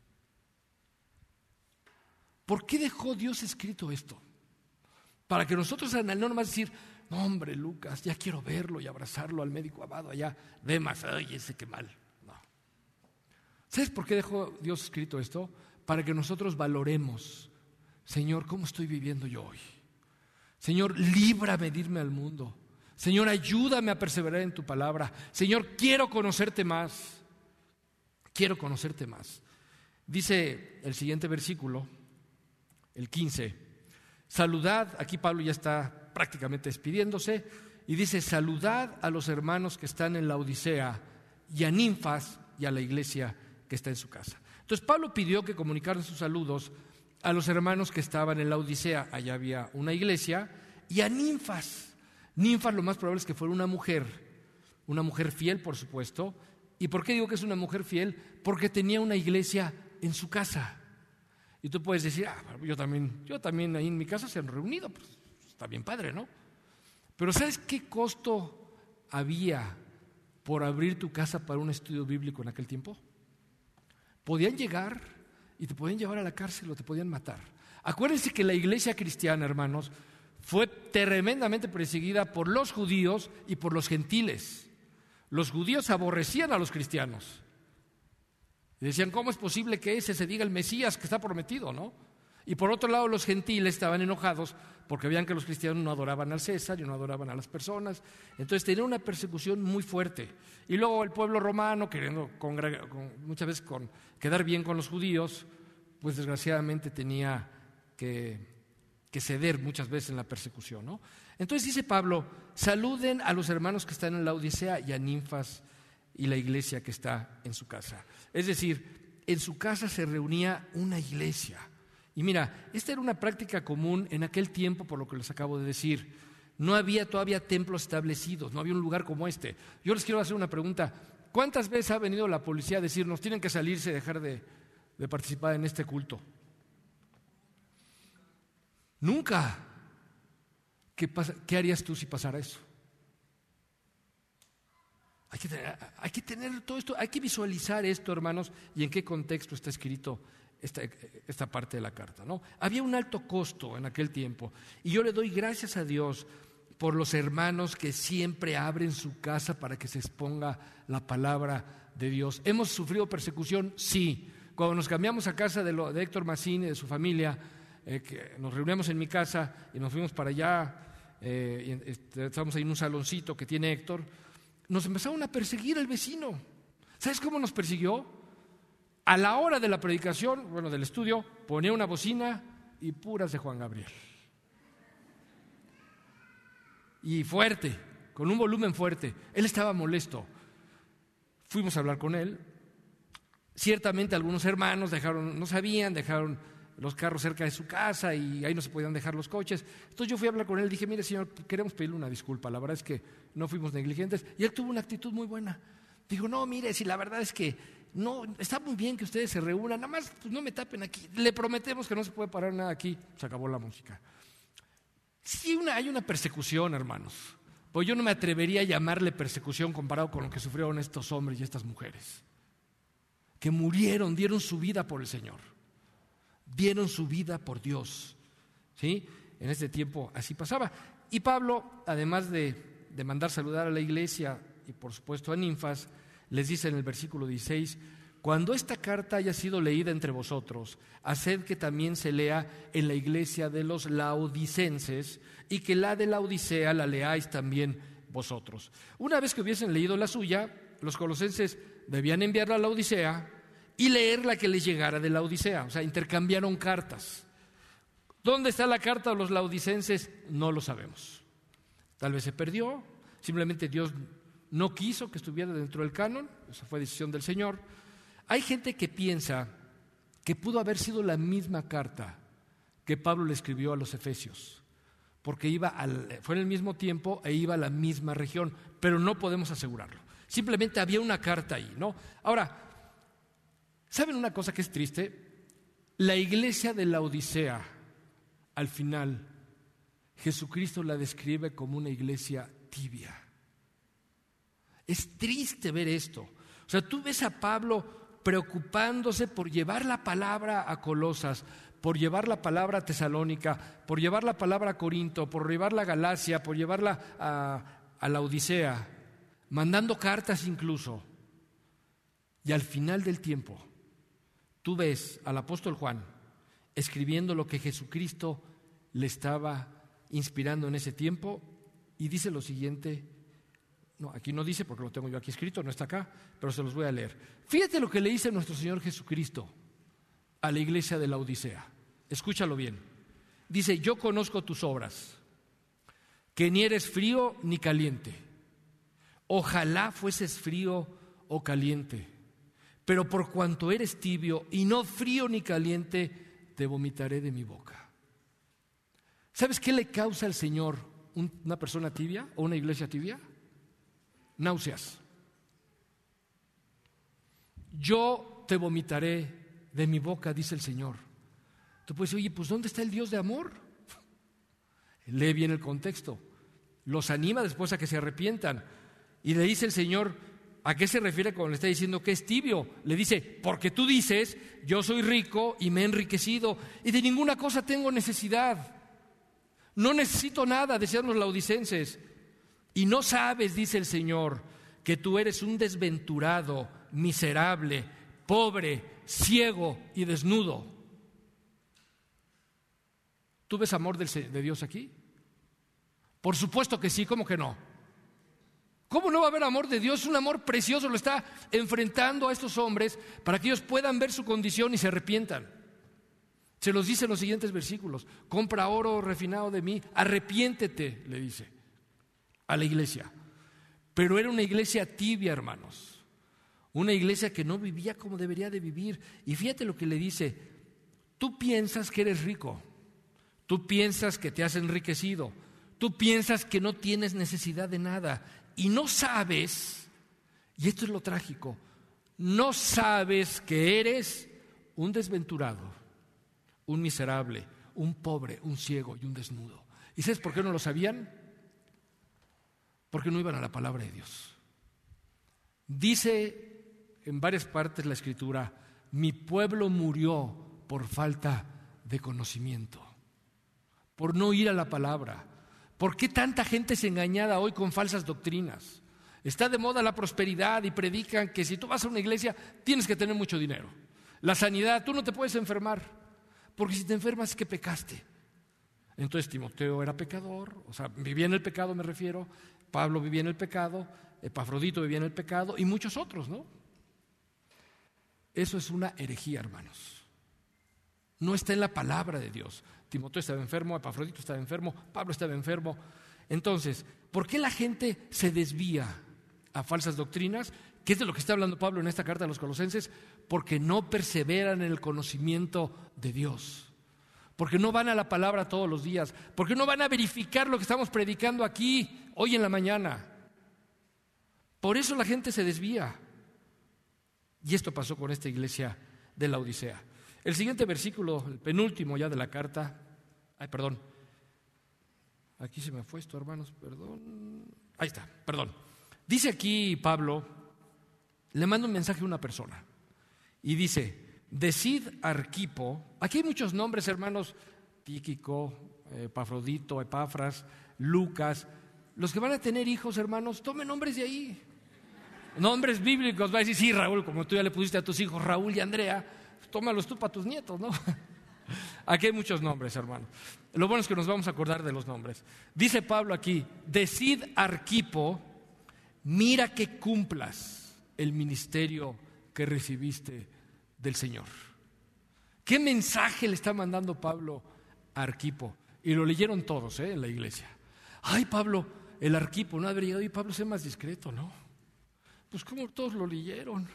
Speaker 1: ¿Por qué dejó Dios escrito esto? Para que nosotros no nomás decir, no hombre Lucas, ya quiero verlo y abrazarlo al médico amado allá. Demas, ay, ese qué mal. No. ¿Sabes por qué dejó Dios escrito esto? Para que nosotros valoremos, Señor, ¿cómo estoy viviendo yo hoy? Señor, líbrame de irme al mundo. Señor, ayúdame a perseverar en tu palabra. Señor, quiero conocerte más. Quiero conocerte más. Dice el siguiente versículo, el quince. Saludad, aquí Pablo ya está prácticamente despidiéndose, y dice, saludad a los hermanos que están en la Odisea y a Ninfas y a la iglesia que está en su casa. Entonces Pablo pidió que comunicaran sus saludos a los hermanos que estaban en la Odisea, allá había una iglesia, y a Ninfas. Ninfas lo más probable es que fuera una mujer, una mujer fiel, por supuesto. ¿Y por qué digo que es una mujer fiel? Porque tenía una iglesia en su casa. Y tú puedes decir, ah, yo también, yo también ahí en mi casa se han reunido, pues está bien padre, ¿no? Pero ¿sabes qué costo había por abrir tu casa para un estudio bíblico en aquel tiempo? Podían llegar y te podían llevar a la cárcel o te podían matar. Acuérdense que la iglesia cristiana, hermanos, fue tremendamente perseguida por los judíos y por los gentiles. Los judíos aborrecían a los cristianos. Y decían, ¿cómo es posible que ese se diga el Mesías que está prometido, no? Y por otro lado, los gentiles estaban enojados porque veían que los cristianos no adoraban al César y no adoraban a las personas. Entonces tenía una persecución muy fuerte. Y luego el pueblo romano, queriendo con, con, muchas veces con, quedar bien con los judíos, pues desgraciadamente tenía que, que ceder muchas veces en la persecución, ¿no? Entonces dice Pablo, saluden a los hermanos que están en la Odisea y a Ninfas y la iglesia que está en su casa. Es decir, en su casa se reunía una iglesia. Y mira, esta era una práctica común en aquel tiempo, por lo que les acabo de decir. No había todavía templos establecidos, no había un lugar como este. Yo les quiero hacer una pregunta. ¿Cuántas veces ha venido la policía a decirnos tienen que salirse y dejar de, de participar en este culto? Nunca. ¿Qué pasa? ¿Qué harías tú si pasara eso? Hay que, tener, hay que tener todo esto, hay que visualizar esto, hermanos, y en qué contexto está escrito esta, esta parte de la carta, ¿no? Había un alto costo en aquel tiempo, y yo le doy gracias a Dios por los hermanos que siempre abren su casa para que se exponga la palabra de Dios. ¿Hemos sufrido persecución? Sí. Cuando nos cambiamos a casa de, lo, de Héctor Mazzini y de su familia, eh, que nos reunimos en mi casa y nos fuimos para allá, eh, y estábamos ahí en un saloncito que tiene Héctor. Nos empezaron a perseguir el vecino. ¿Sabes cómo nos persiguió? A la hora de la predicación, bueno, del estudio, ponía una bocina y puras de Juan Gabriel. Y fuerte, con un volumen fuerte. Él estaba molesto. Fuimos a hablar con él. Ciertamente algunos hermanos dejaron, no sabían, dejaron los carros cerca de su casa y ahí no se podían dejar los coches. Entonces yo fui a hablar con él y dije, mire señor, queremos pedirle una disculpa, la verdad es que no fuimos negligentes. Y él tuvo una actitud muy buena. Dijo, no, mire, si la verdad es que no, está muy bien que ustedes se reúnan, nada más pues no me tapen aquí, le prometemos que no se puede parar nada aquí. Se acabó la música. Sí, una, hay una persecución, hermanos, pues yo no me atrevería a llamarle persecución comparado con lo que sufrieron estos hombres y estas mujeres, que murieron, dieron su vida por el Señor. Dieron su vida por Dios, ¿sí? En este tiempo así pasaba. Y Pablo, además de, de mandar saludar a la iglesia y por supuesto a Ninfas, les dice en el versículo dieciséis, cuando esta carta haya sido leída entre vosotros, haced que también se lea en la iglesia de los laodicenses y que la de la Odisea la leáis también vosotros. Una vez que hubiesen leído la suya, los colosenses debían enviarla a la Odisea y leer la que les llegara de la Odisea. O sea, intercambiaron cartas. ¿Dónde está la carta de los laodicenses? No lo sabemos. Tal vez se perdió, simplemente Dios no quiso que estuviera dentro del canon, esa fue decisión del Señor. Hay gente que piensa que pudo haber sido la misma carta que Pablo le escribió a los efesios, porque iba al, fue en el mismo tiempo e iba a la misma región, pero no podemos asegurarlo. Simplemente había una carta ahí, ¿no? Ahora, ¿saben una cosa que es triste? La iglesia de Laodicea, al final, Jesucristo la describe como una iglesia tibia. Es triste ver esto. O sea, tú ves a Pablo preocupándose por llevar la palabra a Colosas, por llevar la palabra a Tesalónica, por llevar la palabra a Corinto, por llevarla a Galacia, por llevarla a, a la Odisea, mandando cartas incluso. Y al final del tiempo, tú ves al apóstol Juan escribiendo lo que Jesucristo le estaba inspirando en ese tiempo, y dice lo siguiente. No, aquí no dice porque lo tengo yo aquí escrito, no está acá, pero se los voy a leer. Fíjate lo que le dice nuestro Señor Jesucristo a la iglesia de la Odisea. Escúchalo bien. Dice: yo conozco tus obras, que ni eres frío ni caliente. Ojalá fueses frío o caliente, pero por cuanto eres tibio y no frío ni caliente, te vomitaré de mi boca. ¿Sabes qué le causa al Señor una persona tibia o una iglesia tibia? Náuseas. Yo te vomitaré de mi boca, dice el Señor. Tú puedes decir: oye, pues ¿dónde está el Dios de amor? Lee bien el contexto. Los anima después a que se arrepientan. Y le dice el Señor, ¿a qué se refiere cuando le está diciendo que es tibio? Le dice: porque tú dices, yo soy rico y me he enriquecido y de ninguna cosa tengo necesidad. No necesito nada, decían los laodicenses. Y no sabes, dice el Señor, que tú eres un desventurado, miserable, pobre, ciego y desnudo. ¿Tú ves amor de Dios aquí? Por supuesto que sí, ¿cómo que no? ¿Cómo no va a haber amor de Dios? Es un amor precioso, lo está enfrentando a estos hombres para que ellos puedan ver su condición y se arrepientan. Se los dice en los siguientes versículos: compra oro refinado de mí, arrepiéntete, le dice a la iglesia. Pero era una iglesia tibia, hermanos, una iglesia que no vivía como debería de vivir. Y fíjate lo que le dice: tú piensas que eres rico, tú piensas que te has enriquecido, tú piensas que no tienes necesidad de nada y no sabes, y esto es lo trágico, no sabes que eres un desventurado, un miserable, un pobre, un ciego y un desnudo. ¿Y sabes por qué no lo sabían? Porque no iban a la palabra de Dios. Dice en varias partes la Escritura: mi pueblo murió por falta de conocimiento, por no ir a la palabra. ¿Por qué tanta gente es engañada hoy con falsas doctrinas? Está de moda la prosperidad y predican que si tú vas a una iglesia tienes que tener mucho dinero. La sanidad, tú no te puedes enfermar, porque si te enfermas es que pecaste. Entonces Timoteo era pecador, o sea, vivía en el pecado, me refiero. Pablo vivía en el pecado, Epafrodito vivía en el pecado y muchos otros, ¿no? Eso es una herejía, hermanos. No está en la palabra de Dios. Timoteo estaba enfermo, Epafrodito estaba enfermo, Pablo estaba enfermo. Entonces, ¿por qué la gente se desvía a falsas doctrinas? ¿Qué es de lo que está hablando Pablo en esta carta a los Colosenses? Porque no perseveran en el conocimiento de Dios. Porque no van a la palabra todos los días, porque no van a verificar lo que estamos predicando aquí hoy en la mañana. Por eso la gente se desvía. Y esto pasó con esta iglesia de la Odisea. El siguiente versículo, el penúltimo ya de la carta. Ay, perdón. Aquí se me fue esto, hermanos, perdón. Ahí está, perdón. Dice aquí Pablo, le manda un mensaje a una persona y dice: decid Arquipo. Aquí hay muchos nombres, hermanos: Tíquico, Epafrodito, Epafras, Lucas. Los que van a tener hijos, hermanos, tomen nombres de ahí, nombres bíblicos. Va a decir: sí, Raúl, como tú ya le pusiste a tus hijos Raúl y Andrea, tómalos tú para tus nietos, ¿no? Aquí hay muchos nombres, hermanos. Lo bueno es que nos vamos a acordar de los nombres. Dice Pablo aquí: decid Arquipo, mira que cumplas el ministerio que recibiste del Señor. ¿Qué mensaje le está mandando Pablo a Arquipo? Y lo leyeron todos, ¿eh? En la iglesia. Ay, Pablo, el Arquipo no habría llegado. Y Pablo, sé más discreto, ¿no? Pues como todos lo leyeron.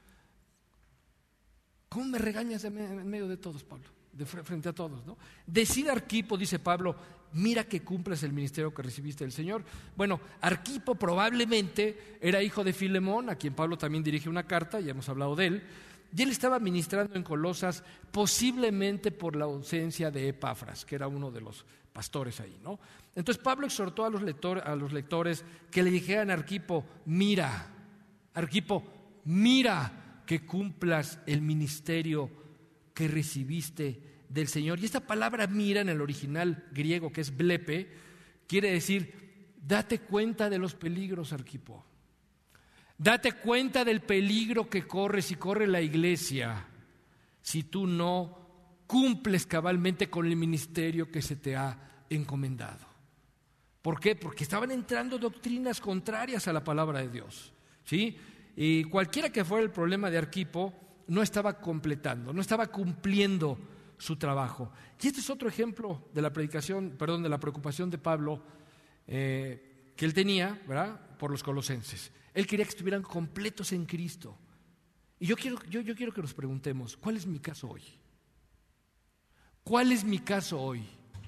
Speaker 1: ¿Cómo me regañas en medio de todos, Pablo? De frente a todos, ¿no? Decid Arquipo, dice Pablo, mira que cumplas el ministerio que recibiste del Señor. Bueno, Arquipo probablemente era hijo de Filemón, a quien Pablo también dirige una carta, ya hemos hablado de él, y él estaba ministrando en Colosas posiblemente por la ausencia de Epafras, que era uno de los pastores ahí, ¿no? Entonces Pablo exhortó a los, lector, a los lectores que le dijeran a Arquipo, mira, Arquipo, mira que cumplas el ministerio que recibiste del Señor. Y esta palabra mira en el original griego, que es blepe, quiere decir, date cuenta de los peligros, Arquipo. Date cuenta del peligro que corre si corre la iglesia, si tú no cumples cabalmente con el ministerio que se te ha encomendado. ¿Por qué? Porque estaban entrando doctrinas contrarias a la palabra de Dios, ¿sí? Y cualquiera que fuera el problema de Arquipo, no estaba completando, no estaba cumpliendo su trabajo. Y este es otro ejemplo de la predicación, perdón, de la preocupación de Pablo eh, que él tenía, ¿verdad?, por los colosenses. Él quería que estuvieran completos en Cristo. Y yo quiero, yo, yo quiero que nos preguntemos, ¿cuál es mi caso hoy? ¿Cuál es mi caso hoy?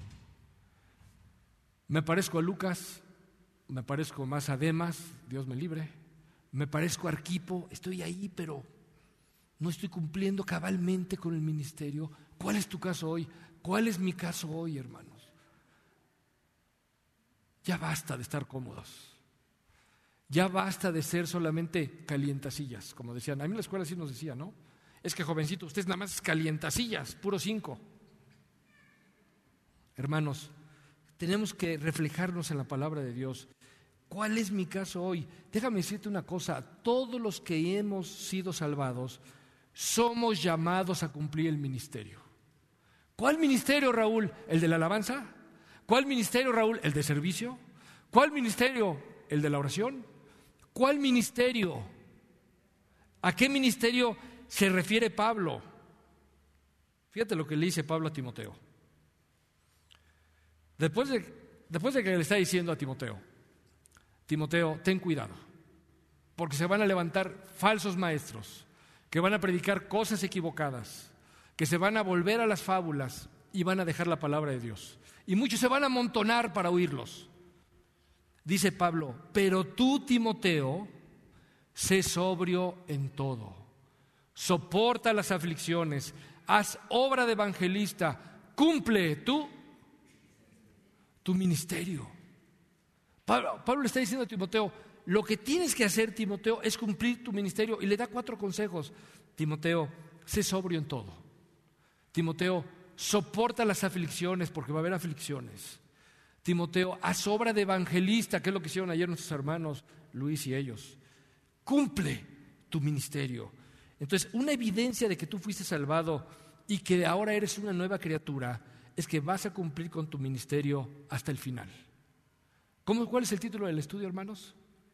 Speaker 1: ¿Me parezco a Lucas? ¿Me parezco más a Demas? Dios me libre. ¿Me parezco a Arquipo? Estoy ahí, pero no estoy cumpliendo cabalmente con el ministerio. ¿Cuál es tu caso hoy? ¿Cuál es mi caso hoy, hermanos? Ya basta de estar cómodos. Ya basta de ser solamente calientasillas, como decían. A mí en la escuela sí nos decía, ¿no? Es que jovencito, ustedes nada más es calientasillas, puro cinco. Hermanos, tenemos que reflejarnos en la palabra de Dios. ¿Cuál es mi caso hoy? Déjame decirte una cosa, todos los que hemos sido salvados somos llamados a cumplir el ministerio. ¿Cuál ministerio, Raúl? ¿El de la alabanza? ¿Cuál ministerio, Raúl? ¿El de servicio? ¿Cuál ministerio? ¿El de la oración? ¿Cuál ministerio? ¿A qué ministerio se refiere Pablo? Fíjate lo que le dice Pablo a Timoteo. Después de, después de que le está diciendo a Timoteo, Timoteo, ten cuidado, porque se van a levantar falsos maestros, que van a predicar cosas equivocadas, que se van a volver a las fábulas y van a dejar la palabra de Dios. Y muchos se van a amontonar para oírlos. Dice Pablo, pero tú, Timoteo, sé sobrio en todo, soporta las aflicciones, haz obra de evangelista, cumple tú tu ministerio. Pablo, Pablo le está diciendo a Timoteo, lo que tienes que hacer, Timoteo, es cumplir tu ministerio, y le da cuatro consejos. Timoteo, sé sobrio en todo. Timoteo, soporta las aflicciones, porque va a haber aflicciones. Timoteo, haz obra de evangelista, que es lo que hicieron ayer nuestros hermanos Luis y ellos. Cumple tu ministerio. Entonces, una evidencia de que tú fuiste salvado y que ahora eres una nueva criatura es que vas a cumplir con tu ministerio hasta el final. ¿Cómo, ¿Cuál es el título del estudio, hermanos?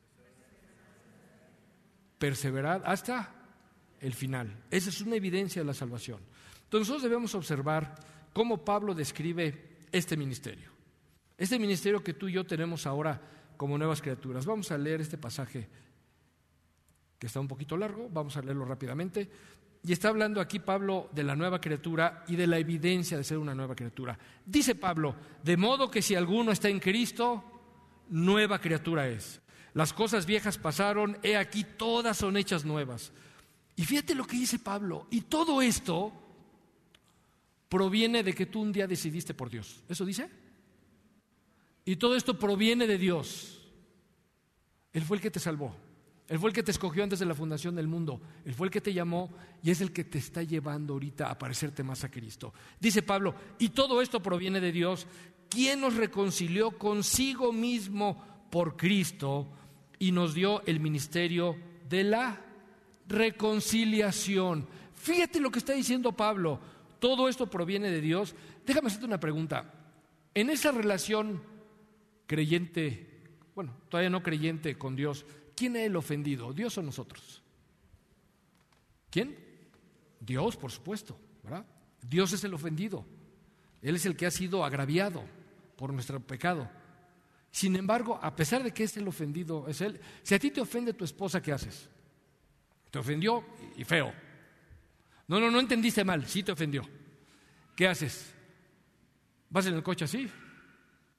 Speaker 1: Perseverad hasta el final. Esa es una evidencia de la salvación. Entonces nosotros debemos observar cómo Pablo describe este ministerio. Este ministerio que tú y yo tenemos ahora como nuevas criaturas. Vamos a leer este pasaje que está un poquito largo, vamos a leerlo rápidamente. Y está hablando aquí Pablo de la nueva criatura y de la evidencia de ser una nueva criatura. Dice Pablo, de modo que si alguno está en Cristo, nueva criatura es. Las cosas viejas pasaron, he aquí todas son hechas nuevas. Y fíjate lo que dice Pablo, y todo esto proviene de que tú un día decidiste por Dios. ¿Eso dice? Y todo esto proviene de Dios. Él fue el que te salvó. Él fue el que te escogió antes de la fundación del mundo. Él fue el que te llamó y es el que te está llevando ahorita a parecerte más a Cristo. Dice Pablo, y todo esto proviene de Dios, quien nos reconcilió consigo mismo por Cristo y nos dio el ministerio de la reconciliación. Fíjate lo que está diciendo Pablo. Todo esto proviene de Dios. Déjame hacerte una pregunta. En esa relación creyente, bueno, todavía no creyente con Dios, ¿quién es el ofendido? ¿Dios o nosotros? ¿Quién? Dios, por supuesto, ¿verdad? Dios es el ofendido. Él es el que ha sido agraviado por nuestro pecado. Sin embargo, a pesar de que es el ofendido, es Él. Si a ti te ofende tu esposa, ¿qué haces? Te ofendió y feo. No, no, no entendiste mal, sí te ofendió. ¿Qué haces? ¿Vas en el coche así?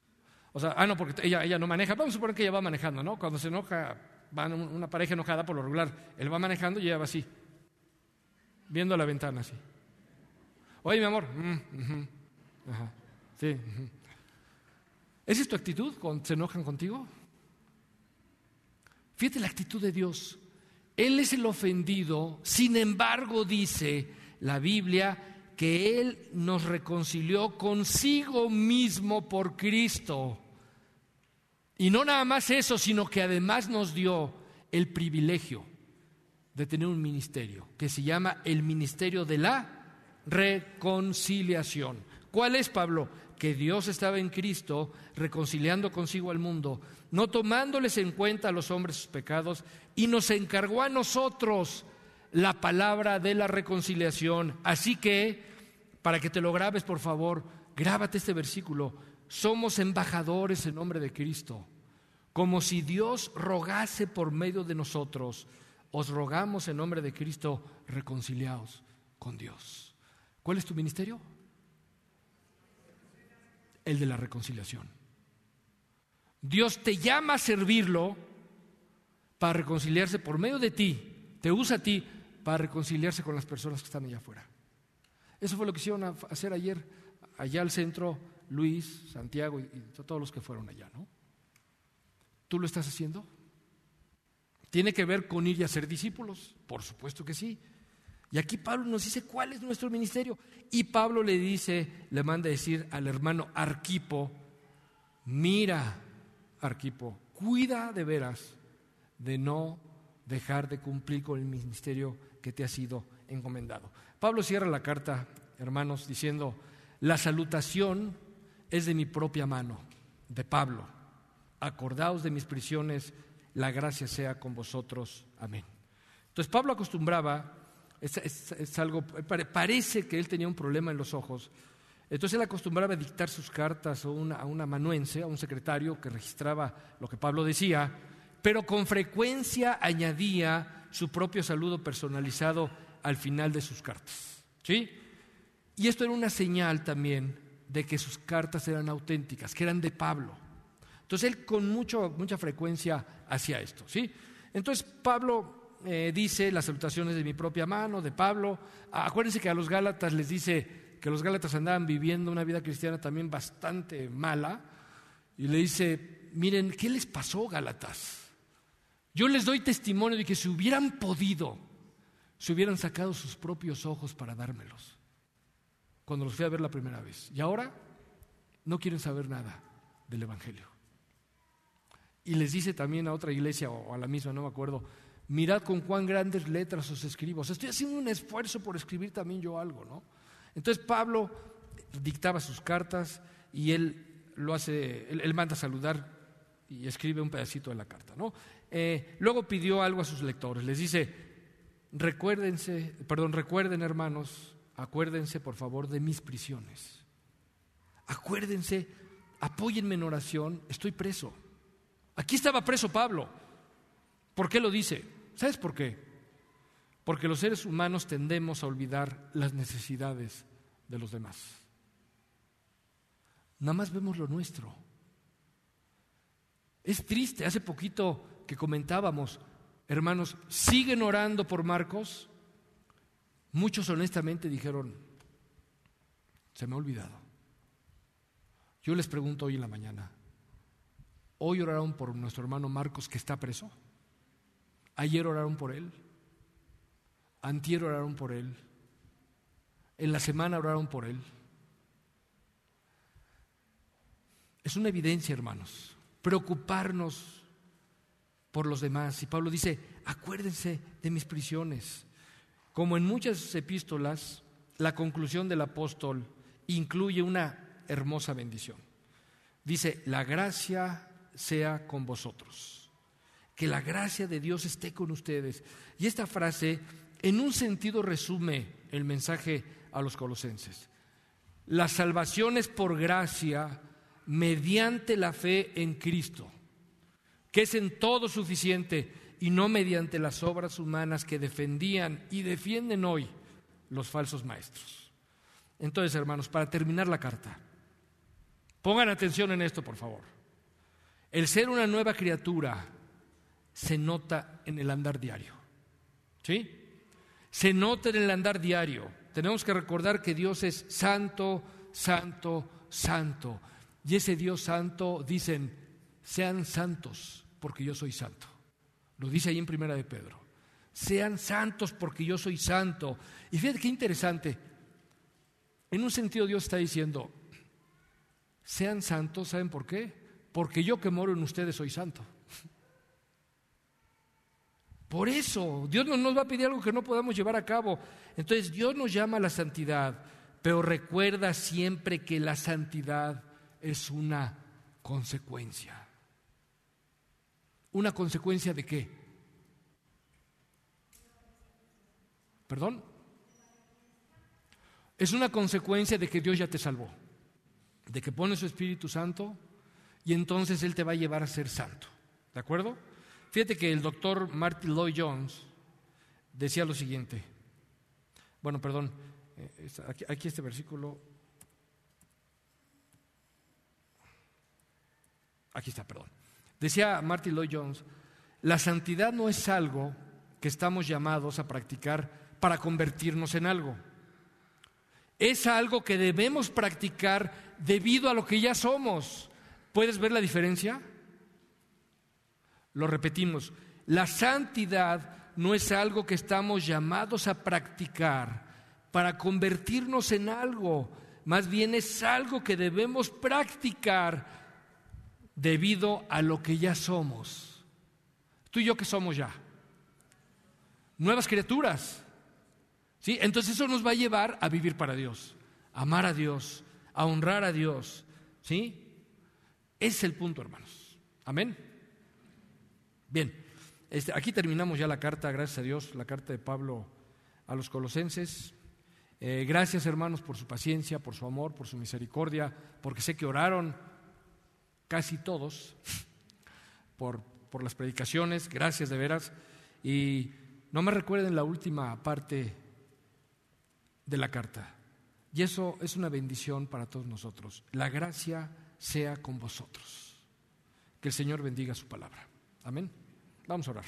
Speaker 1: O sea, ah, no, porque ella, ella no maneja. Vamos a suponer que ella va manejando, ¿no? Cuando se enoja, van una pareja enojada por lo regular. Él va manejando y ella va así, viendo la ventana así. Oye, mi amor. Mm, uh-huh. Ajá, sí. Uh-huh. ¿Esa es tu actitud cuando se enojan contigo? Fíjate la actitud de Dios. Él es el ofendido, sin embargo dice la Biblia que Él nos reconcilió consigo mismo por Cristo. Y no nada más eso, sino que además nos dio el privilegio de tener un ministerio que se llama el ministerio de la reconciliación. ¿Cuál es, Pablo? Que Dios estaba en Cristo reconciliando consigo al mundo, no tomándoles en cuenta a los hombres sus pecados, y nos encargó a nosotros la palabra de la reconciliación. Así que, para que te lo grabes, por favor, grábate este versículo: somos embajadores en nombre de Cristo, como si Dios rogase por medio de nosotros. Os rogamos en nombre de Cristo, reconciliaos con Dios. ¿Cuál es tu ministerio? El de la reconciliación. Dios te llama a servirlo para reconciliarse por medio de ti, te usa a ti para reconciliarse con las personas que están allá afuera. Eso fue lo que hicieron hacer ayer, allá al centro, Luis, Santiago y, y todos los que fueron allá, ¿no? ¿Tú lo estás haciendo? ¿Tiene que ver con ir y hacer discípulos? Por supuesto que sí. Y aquí Pablo nos dice cuál es nuestro ministerio. Y Pablo le dice, le manda a decir al hermano Arquipo: mira, Arquipo, cuida de veras de no dejar de cumplir con el ministerio que te ha sido encomendado. Pablo cierra la carta, hermanos, diciendo: la salutación es de mi propia mano, de Pablo. Acordaos de mis prisiones, la gracia sea con vosotros. Amén. Entonces Pablo acostumbraba, es, es, es algo, parece que él tenía un problema en los ojos. Entonces él acostumbraba a dictar sus cartas a una, a un amanuense, a un secretario que registraba lo que Pablo decía, pero con frecuencia añadía su propio saludo personalizado al final de sus cartas, ¿sí? Y esto era una señal también de que sus cartas eran auténticas, que eran de Pablo. Entonces él con mucho, mucha frecuencia hacía esto, ¿sí? Entonces Pablo eh, dice las salutaciones de mi propia mano, de Pablo. Acuérdense que a los Gálatas les dice que los Gálatas andaban viviendo una vida cristiana también bastante mala, y le dice: miren, ¿qué les pasó, Gálatas? Yo les doy testimonio de que si hubieran podido, se hubieran sacado sus propios ojos para dármelos cuando los fui a ver la primera vez, y ahora no quieren saber nada del Evangelio. Y les dice también a otra iglesia, o a la misma, no me acuerdo: mirad con cuán grandes letras os escribo. O sea, estoy haciendo un esfuerzo por escribir también yo algo, ¿no? Entonces Pablo dictaba sus cartas y él lo hace, él, él manda a saludar y escribe un pedacito de la carta, ¿no? Eh, luego pidió algo a sus lectores, les dice: recuérdense, perdón, recuerden, hermanos, acuérdense por favor de mis prisiones. Acuérdense, apóyenme en oración, estoy preso. Aquí estaba preso Pablo. ¿Por qué lo dice? ¿Sabes por qué? Porque los seres humanos tendemos a olvidar las necesidades de los demás. Nada más vemos lo nuestro. Es triste, hace poquito que comentábamos, hermanos, siguen orando por Marcos. Muchos honestamente dijeron: se me ha olvidado. Yo les pregunto hoy en la mañana: ¿hoy oraron por nuestro hermano Marcos que está preso? ¿Ayer oraron por él? ¿Antier oraron por él? ¿En la semana oraron por él? Es una evidencia, hermanos, preocuparnos por los demás. Y Pablo dice: acuérdense de mis prisiones. Como en muchas epístolas, la conclusión del apóstol incluye una hermosa bendición. Dice: la gracia sea con vosotros. Que la gracia de Dios esté con ustedes. Y esta frase, en un sentido, resume el mensaje a los colosenses. La salvación es por gracia, mediante la fe en Cristo, que es en todo suficiente, y no mediante las obras humanas que defendían y defienden hoy los falsos maestros. Entonces, hermanos, para terminar la carta, pongan atención en esto, por favor. El ser una nueva criatura se nota en el andar diario. ¿Sí? Se nota en el andar diario. Tenemos que recordar que Dios es santo, santo, santo. Y ese Dios santo, dicen, sean santos porque yo soy santo. Lo dice ahí en Primera de Pedro. Sean santos porque yo soy santo. Y fíjate qué interesante. En un sentido Dios está diciendo, sean santos, ¿saben por qué? Porque yo que moro en ustedes soy santo. Por eso, Dios no nos va a pedir algo que no podamos llevar a cabo. Entonces Dios nos llama a la santidad, pero recuerda siempre que la santidad es una consecuencia. ¿Una consecuencia de qué? ¿Perdón? Es una consecuencia de que Dios ya te salvó, de que pone su Espíritu Santo y entonces Él te va a llevar a ser santo. ¿De acuerdo? Fíjate que el doctor Martin Lloyd Jones decía lo siguiente. Bueno, perdón, aquí, aquí este versículo. Aquí está, perdón. Decía Martin Lloyd Jones, la santidad no es algo que estamos llamados a practicar para convertirnos en algo. Es algo que debemos practicar debido a lo que ya somos. ¿Puedes ver la diferencia? Lo repetimos, la santidad no es algo que estamos llamados a practicar para convertirnos en algo, más bien es algo que debemos practicar debido a lo que ya somos. Tú y yo, ¿qué somos ya? Nuevas criaturas. ¿Sí? Entonces eso nos va a llevar a vivir para Dios, a amar a Dios, a honrar a Dios. ¿Sí? Ese es el punto, hermanos. Amén. Bien, este, aquí terminamos ya la carta, gracias a Dios, la carta de Pablo a los Colosenses. Eh, gracias, hermanos, por su paciencia, por su amor, por su misericordia, porque sé que oraron casi todos por, por las predicaciones. Gracias de veras. Y no me recuerden la última parte de la carta. Y eso es una bendición para todos nosotros. La gracia sea con vosotros. Que el Señor bendiga su palabra. Amén. Vamos a orar.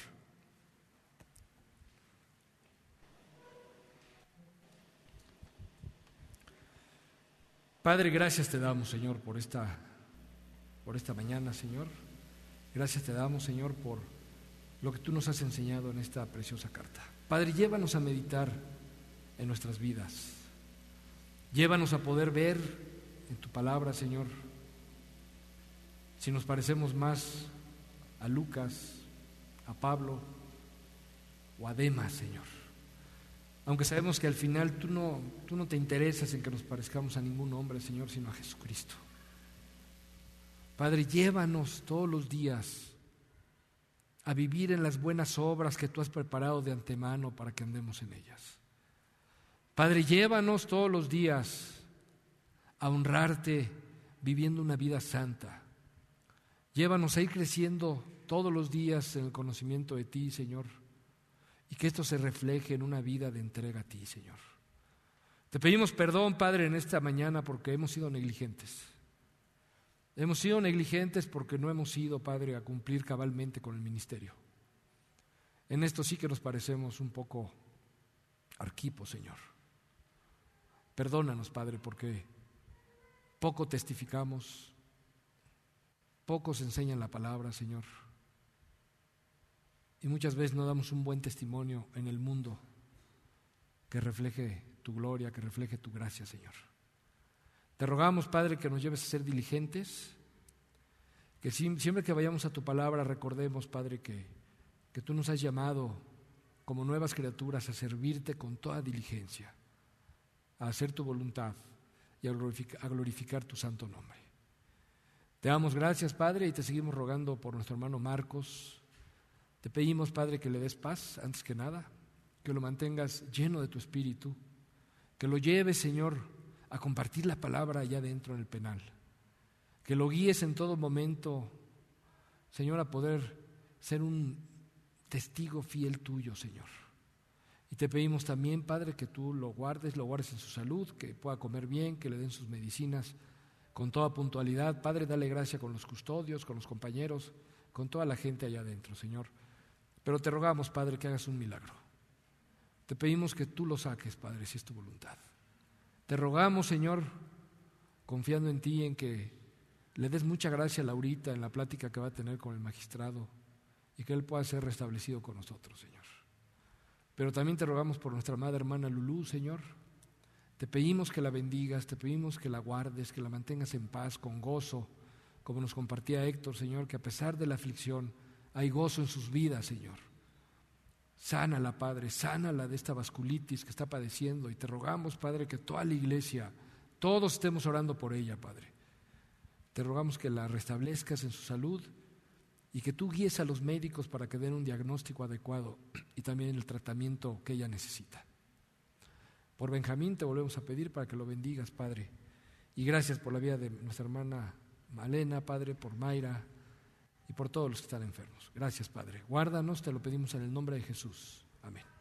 Speaker 1: Padre, gracias te damos, Señor, por esta, por esta mañana, Señor. Gracias te damos, Señor, por lo que tú nos has enseñado en esta preciosa carta. Padre, llévanos a meditar en nuestras vidas. Llévanos a poder ver en tu palabra, Señor, si nos parecemos más a Lucas, a Pablo o a Demas, Señor. Aunque sabemos que al final tú no, tú no te interesas en que nos parezcamos a ningún hombre, Señor, sino a Jesucristo. Padre, llévanos todos los días a vivir en las buenas obras que tú has preparado de antemano para que andemos en ellas. Padre, llévanos todos los días a honrarte viviendo una vida santa. Llévanos a ir creciendo todos los días en el conocimiento de ti, Señor, y que esto se refleje en una vida de entrega a ti, Señor. Te pedimos perdón, Padre, en esta mañana porque hemos sido negligentes. Hemos sido negligentes porque no hemos ido, Padre, a cumplir cabalmente con el ministerio. En esto sí que nos parecemos un poco Arquipo, Señor. Perdónanos, Padre, porque poco testificamos, pocos enseñan la palabra, Señor. Y muchas veces no damos un buen testimonio en el mundo que refleje tu gloria, que refleje tu gracia, Señor. Te rogamos, Padre, que nos lleves a ser diligentes, que siempre que vayamos a tu palabra recordemos, Padre, que, que tú nos has llamado como nuevas criaturas a servirte con toda diligencia, a hacer tu voluntad y a glorificar, a glorificar tu santo nombre. Te damos gracias, Padre, y te seguimos rogando por nuestro hermano Marcos. Te pedimos, Padre, que le des paz antes que nada, que lo mantengas lleno de tu espíritu, que lo lleves, Señor, a compartir la palabra allá dentro en el penal, que lo guíes en todo momento, Señor, a poder ser un testigo fiel tuyo, Señor. Y te pedimos también, Padre, que tú lo guardes, lo guardes en su salud, que pueda comer bien, que le den sus medicinas con toda puntualidad. Padre, dale gracia con los custodios, con los compañeros, con toda la gente allá adentro, Señor. Pero te rogamos, Padre, que hagas un milagro. Te pedimos que tú lo saques, Padre, si es tu voluntad. Te rogamos, Señor, confiando en ti, en que le des mucha gracia a Laurita en la plática que va a tener con el magistrado y que él pueda ser restablecido con nosotros, Señor. Pero también te rogamos por nuestra amada hermana Lulú, Señor. Te pedimos que la bendigas, te pedimos que la guardes, que la mantengas en paz, con gozo, como nos compartía Héctor, Señor, que a pesar de la aflicción hay gozo en sus vidas, Señor. Sánala, Padre, sánala de esta vasculitis que está padeciendo y te rogamos, Padre, que toda la iglesia, todos estemos orando por ella, Padre. Te rogamos que la restablezcas en su salud y que tú guíes a los médicos para que den un diagnóstico adecuado y también el tratamiento que ella necesita. Por Benjamín te volvemos a pedir para que lo bendigas, Padre. Y gracias por la vida de nuestra hermana Malena, Padre, por Mayra y por todos los que están enfermos. Gracias, Padre. Guárdanos, te lo pedimos en el nombre de Jesús. Amén.